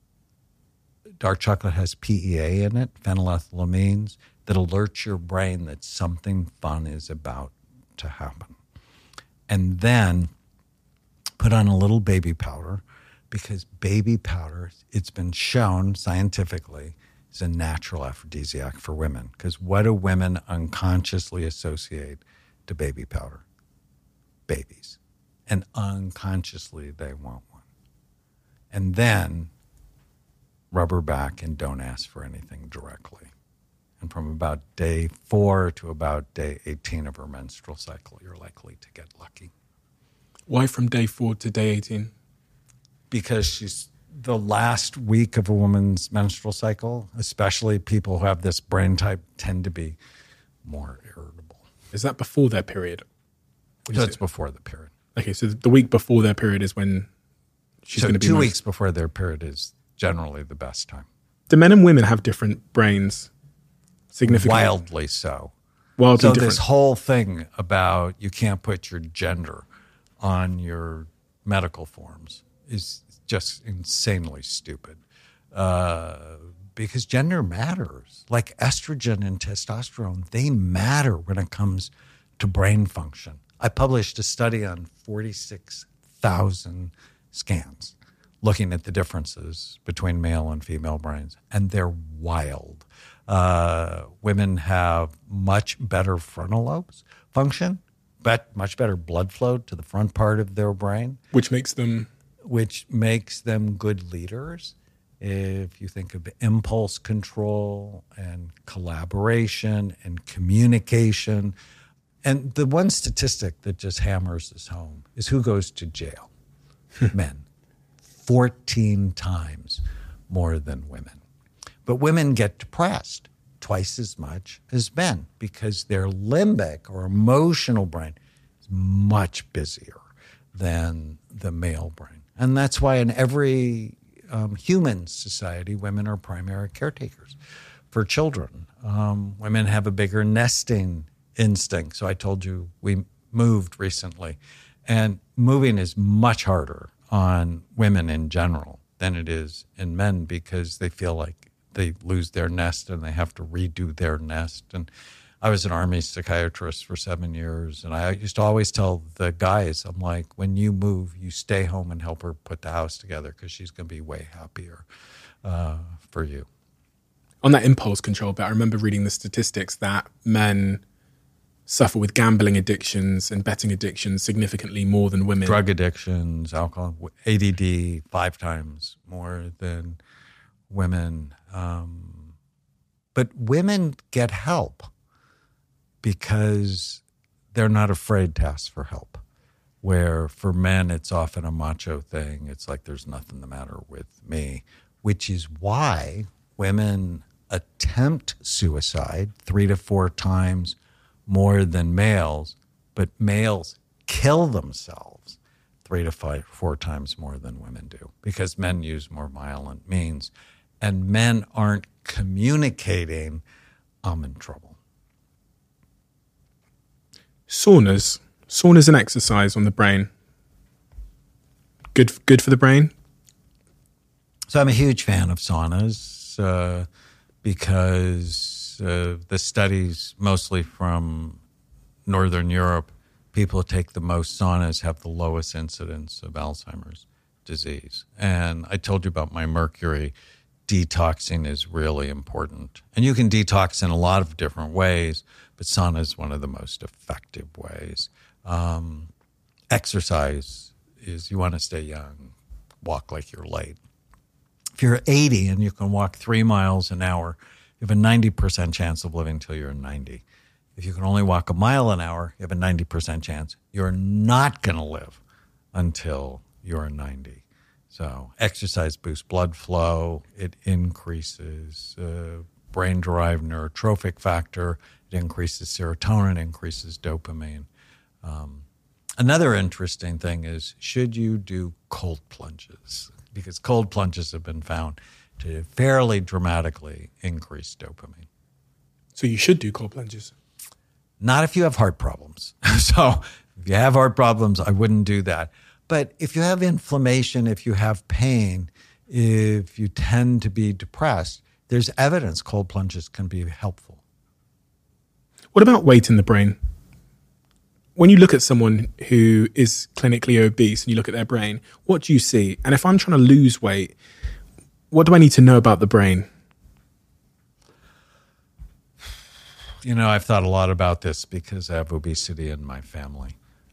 dark chocolate has PEA in it, phenylethylamines, that alerts your brain that something fun is about to happen. And then put on a little baby powder, because baby powder, it's been shown scientifically, is a natural aphrodisiac for women. Because what do women unconsciously associate to baby powder? Babies. And unconsciously they want one. And then rubber back and don't ask for anything directly. And from about day 4 to about day 18 of her menstrual cycle, you're likely to get lucky. Why from day 4 to day 18? Because she's the last week of a woman's menstrual cycle, especially people who have this brain type, tend to be more irritable. Is that before their period? So it's before the period. Okay, so the week before their period is when she's going to be 2 weeks before their period is generally the best time. Do men and women have different brains? Significantly? Wildly so. Wildly So different. this whole thing about you can't put your gender on your medical forms is just insanely stupid. Because gender matters. Like estrogen and testosterone, they matter when it comes to brain function. I published a study on 46,000 scans looking at the differences between male and female brains, and they're wild. Women have much better frontal lobes function, but much better blood flow to the front part of their brain, Which makes them... good leaders. If you think of impulse control and collaboration and communication. And the one statistic that just hammers this home is who goes to jail? Men. 14 times more than women. But women get depressed twice as much as men because their limbic or emotional brain is much busier than the male brain. And that's why in every human society, women are primary caretakers for children. Women have a bigger nesting instinct. So I told you we moved recently, and moving is much harder on women in general than it is in men because they feel like they lose their nest and they have to redo their nest. And I was an Army psychiatrist for 7 years, and I used to always tell the guys, I'm like, when you move, you stay home and help her put the house together because she's going to be way happier for you. On that impulse control bit, I remember reading the statistics that men suffer with gambling addictions and betting addictions significantly more than women. Drug addictions, alcohol, ADD, 5 times more than women. But women get help because they're not afraid to ask for help. Where for men, it's often a macho thing. It's like, there's nothing the matter with me, which is why women attempt suicide 3 to 4 times more than males, but males kill themselves 3 to 4 times more than women do because men use more violent means and men aren't communicating, I'm in trouble. Saunas and exercise on the brain. Good for the brain? So I'm a huge fan of saunas because the studies, mostly from Northern Europe, people who take the most saunas have the lowest incidence of Alzheimer's disease. And I told you about my mercury. Detoxing is really important. And you can detox in a lot of different ways, but sauna is one of the most effective ways. Exercise is, you want to stay young, walk like you're late. If you're 80 and you can walk 3 miles an hour, you have a 90% chance of living till you're 90. If you can only walk a mile an hour, you have a 90% chance you're not going to live until you're 90. So exercise boosts blood flow. It increases brain-derived neurotrophic factor. It increases serotonin, increases dopamine. Another interesting thing is, should you do cold plunges? Because cold plunges have been found to fairly dramatically increase dopamine. So you should do cold plunges. Not if you have heart problems. So if you have heart problems, I wouldn't do that. But if you have inflammation, if you have pain, if you tend to be depressed, there's evidence cold plunges can be helpful. What about weight in the brain? When you look at someone who is clinically obese and you look at their brain, what do you see? And if I'm trying to lose weight, what do I need to know about the brain? You know, I've thought a lot about this because I have obesity in my family.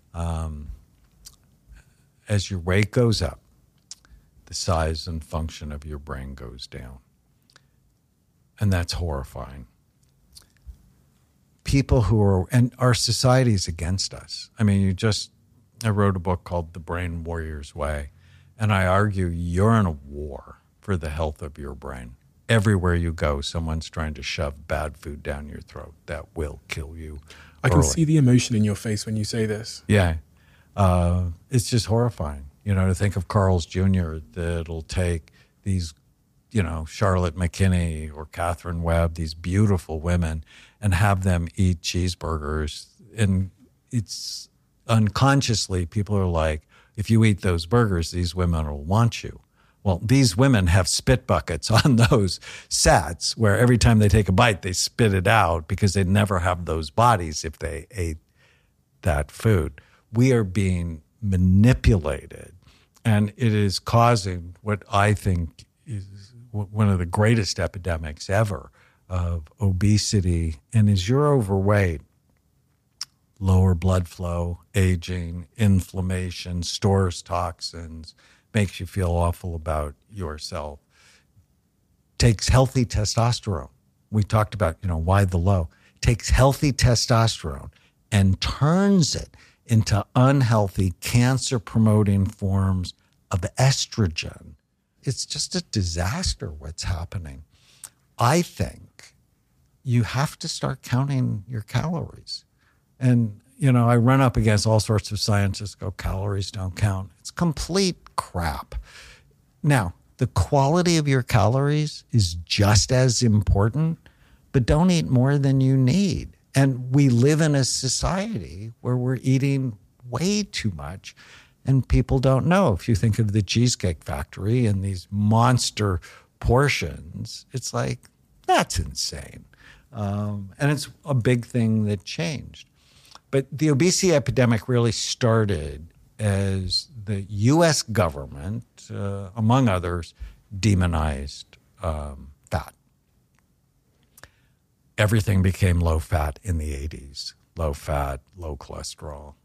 As your weight goes up, the size and function of your brain goes down. And that's horrifying. People who are, and our society is against us. I mean, I wrote a book called The Brain Warrior's Way, and I argue you're in a war for the health of your brain. Everywhere you go, someone's trying to shove bad food down your throat that will kill you. I can early. see the emotion in your face when you say this. Yeah. It's just horrifying, to think of Carl's Jr. that'll take these, Charlotte McKinney or Catherine Webb, these beautiful women, and have them eat cheeseburgers. And it's unconsciously, people are like, if you eat those burgers, these women will want you. Well, these women have spit buckets on those sets where every time they take a bite, they spit it out because they'd never have those bodies if they ate that food. We are being manipulated, and it is causing what I think is one of the greatest epidemics ever of obesity. And as you're overweight, lower blood flow, aging, inflammation, stores toxins, makes you feel awful about yourself, takes healthy testosterone. We talked about, why the low. Takes healthy testosterone and turns it into unhealthy, cancer-promoting forms of estrogen. It's just a disaster what's happening. I think you have to start counting your calories. And, I run up against all sorts of scientists go, calories don't count. It's complete crap. Now, the quality of your calories is just as important, but don't eat more than you need. And we live in a society where we're eating way too much, and people don't know. If you think of the Cheesecake Factory and these monster portions, it's like, that's insane. And it's a big thing that changed. But the obesity epidemic really started as the U.S. government, among others, demonized fat. Everything became low fat in the 80s, low fat, low cholesterol.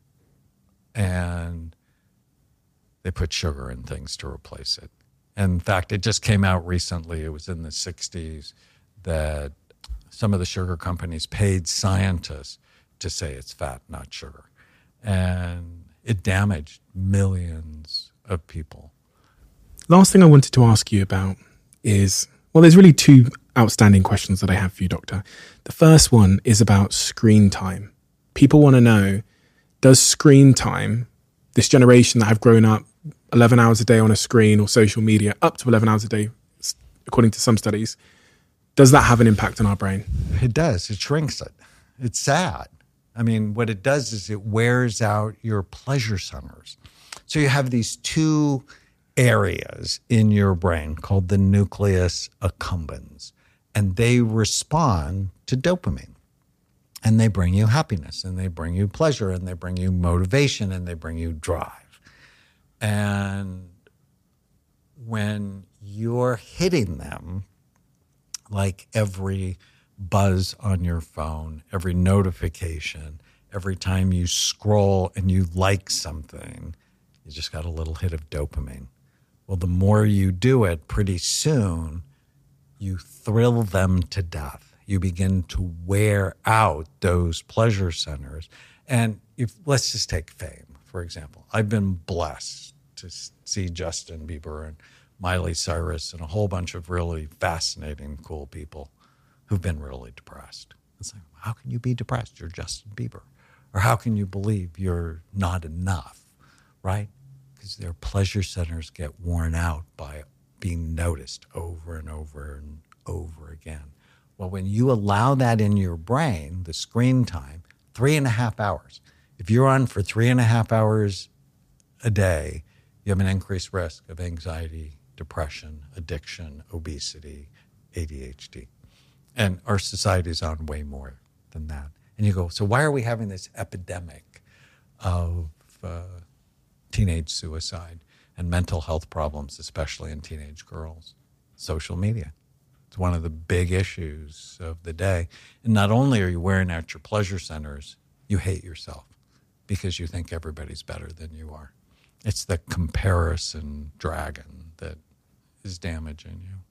And they put sugar in things to replace it. And in fact, it just came out recently, it was in the 60s, that some of the sugar companies paid scientists to say it's fat, not sugar. And it damaged millions of people. Last thing I wanted to ask you about is, there's really two outstanding questions that I have for you, Doctor. The first one is about screen time. People want to know, does screen time, this generation that have grown up 11 hours a day on a screen or social media, up to 11 hours a day, according to some studies, does that have an impact on our brain? It does. It shrinks it. It's sad. I mean, what it does is it wears out your pleasure centers. So you have these two areas in your brain called the nucleus accumbens, and they respond to dopamine. And they bring you happiness, and they bring you pleasure, and they bring you motivation, and they bring you drive. And when you're hitting them, like every buzz on your phone, every notification, every time you scroll and you like something, you just got a little hit of dopamine. Well, the more you do it, pretty soon you thrill them to death. You begin to wear out those pleasure centers. And let's just take fame, for example. I've been blessed to see Justin Bieber and Miley Cyrus and a whole bunch of really fascinating, cool people who've been really depressed. It's like, how can you be depressed? You're Justin Bieber. Or how can you believe you're not enough, right? Because their pleasure centers get worn out by being noticed over and over and over again. Well, when you allow that in your brain, the screen time, 3.5 hours. If you're on for 3.5 hours a day, you have an increased risk of anxiety, depression, addiction, obesity, ADHD. And our society's on way more than that. And you go, so why are we having this epidemic of teenage suicide and mental health problems, especially in teenage girls? Social media. It's one of the big issues of the day. And not only are you wearing out your pleasure centers, you hate yourself because you think everybody's better than you are. It's the comparison dragon that is damaging you.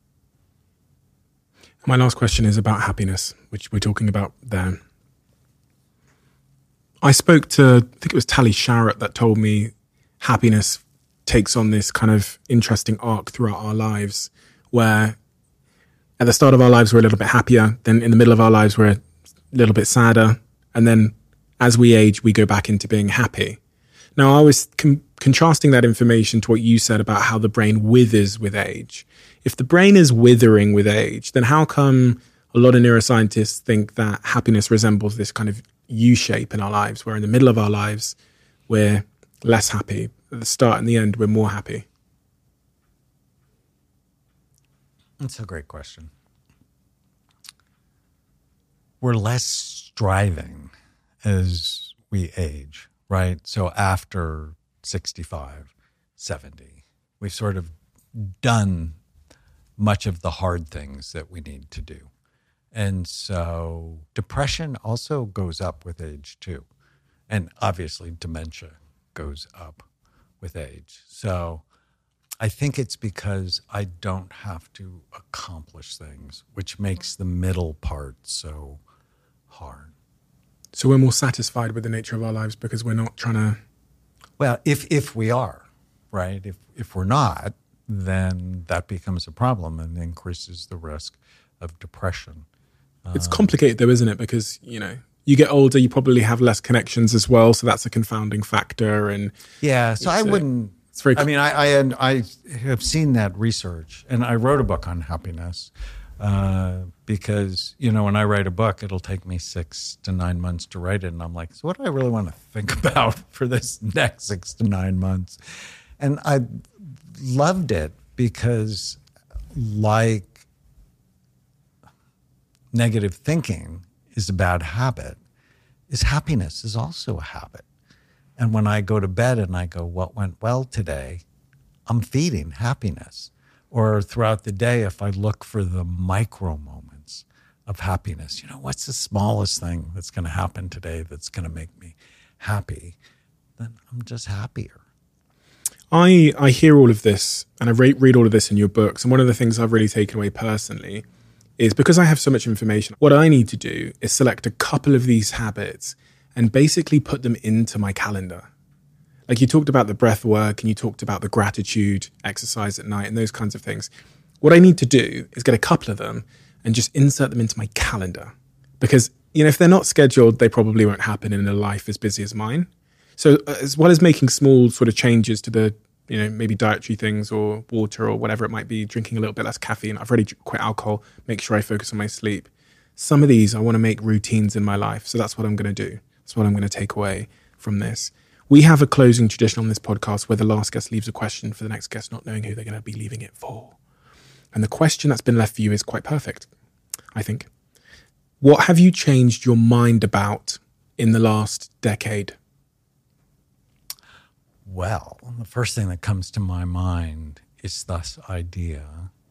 My last question is about happiness, which we're talking about there. I spoke to, I think it was Tally Sharrett that told me happiness takes on this kind of interesting arc throughout our lives, where at the start of our lives we're a little bit happier, then in the middle of our lives we're a little bit sadder, and then as we age we go back into being happy. Now I was contrasting that information to what you said about how the brain withers with age. If the brain is withering with age, then how come a lot of neuroscientists think that happiness resembles this kind of U-shape in our lives, where in the middle of our lives we're less happy, at the start and the end we're more happy? That's a great question. We're less striving as we age, right? So after 65, 70, we've sort of done much of the hard things that we need to do. And so depression also goes up with age too. And obviously dementia goes up with age. So I think it's because I don't have to accomplish things, which makes the middle part so hard. So we're more satisfied with the nature of our lives because we're not trying to... Well, if we are, right? If we're not, then that becomes a problem and increases the risk of depression. It's complicated though, isn't it? Because, you know, you get older, you probably have less connections as well. So that's a confounding factor. And yeah, so I wouldn't... It's very. I mean, I have seen that research, and I wrote a book on happiness because, you know, when I write a book, it'll take me 6 to 9 months to write it, and I'm like, so what do I really want to think about for this next 6 to 9 months? And I loved it because, like, negative thinking is a bad habit, is happiness is also a habit. And when I go to bed and I go, what went well today? I'm feeding happiness. Or throughout the day, if I look for the micro moments of happiness, you know, what's the smallest thing that's going to happen today that's going to make me happy? Then I'm just happier. I hear all of this and I read all of this in your books. And one of the things I've really taken away personally is because I have so much information, what I need to do is select a couple of these habits and basically put them into my calendar. Like you talked about the breath work and you talked about the gratitude exercise at night and those kinds of things. What I need to do is get a couple of them and just insert them into my calendar. Because, you know, if they're not scheduled, they probably won't happen in a life as busy as mine. So as well as making small sort of changes to the, you know, maybe dietary things or water or whatever it might be, drinking a little bit less caffeine, I've already quit alcohol, make sure I focus on my sleep. Some of these I want to make routines in my life. So that's what I'm going to do. That's what I'm going to take away from this. We have a closing tradition on this podcast where the last guest leaves a question for the next guest, not knowing who they're going to be leaving it for. And the question that's been left for you is quite perfect, I think. What have you changed your mind about in the last decade? Well, the first thing that comes to my mind is this idea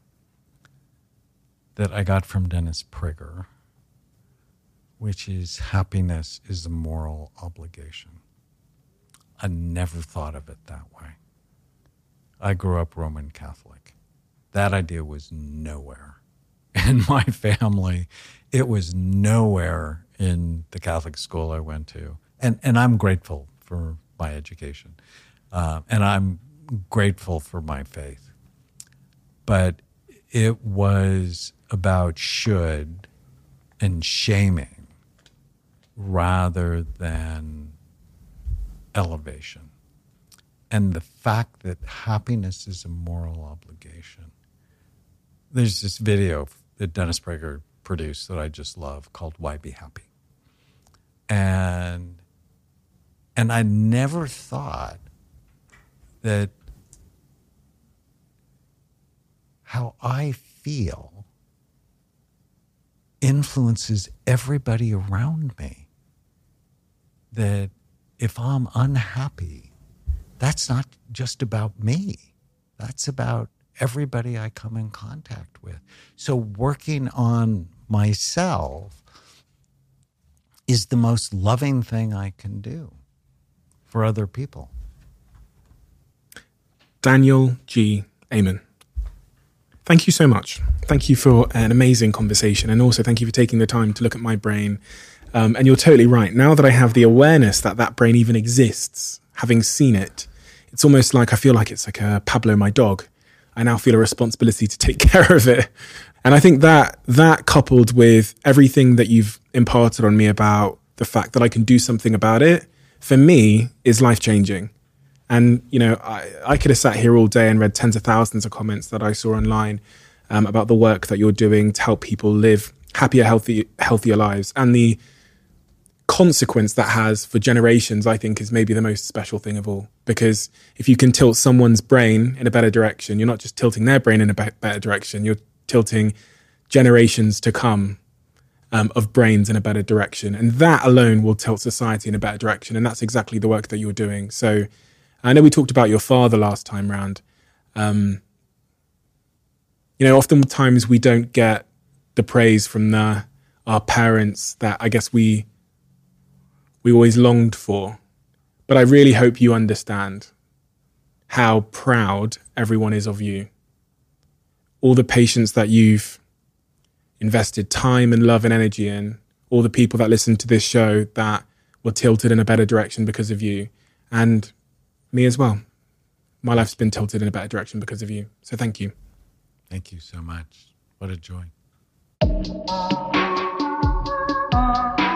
that I got from Dennis Prager, which is happiness is a moral obligation. I never thought of it that way. I grew up Roman Catholic. That idea was nowhere in my family. It was nowhere in the Catholic school I went to. And I'm grateful for my education. And I'm grateful for my faith. But it was about should and shaming rather than elevation. And the fact that happiness is a moral obligation. There's this video that Dennis Prager produced that I just love called Why Be Happy? And I never thought that how I feel influences everybody around me. That if I'm unhappy, that's not just about me. That's about everybody I come in contact with. So working on myself is the most loving thing I can do for other people. Daniel G. Amen. Thank you so much. Thank you for an amazing conversation. And also thank you for taking the time to look at my brain And you're totally right. Now that I have the awareness that that brain even exists, having seen it, it's almost like I feel like it's like a Pablo, my dog. I now feel a responsibility to take care of it. And I think that coupled with everything that you've imparted on me about the fact that I can do something about it, for me, is life-changing. And, you know, I could have sat here all day and read tens of thousands of comments that I saw online about the work that you're doing to help people live happier, healthier lives. And the consequence that has for generations, I think, is maybe the most special thing of all. Because if you can tilt someone's brain in a better direction, you're not just tilting their brain in a better direction, you're tilting generations to come of brains in a better direction. And that alone will tilt society in a better direction. And that's exactly the work that you're doing. So I know we talked about your father last time round. You know, oftentimes we don't get the praise from our parents that I guess we always longed for. But I really hope you understand how proud everyone is of you. All the patients that you've invested time and love and energy in, all the people that listen to this show that were tilted in a better direction because of you, and me as well. My life's been tilted in a better direction because of you. So thank you. Thank you so much. What a joy.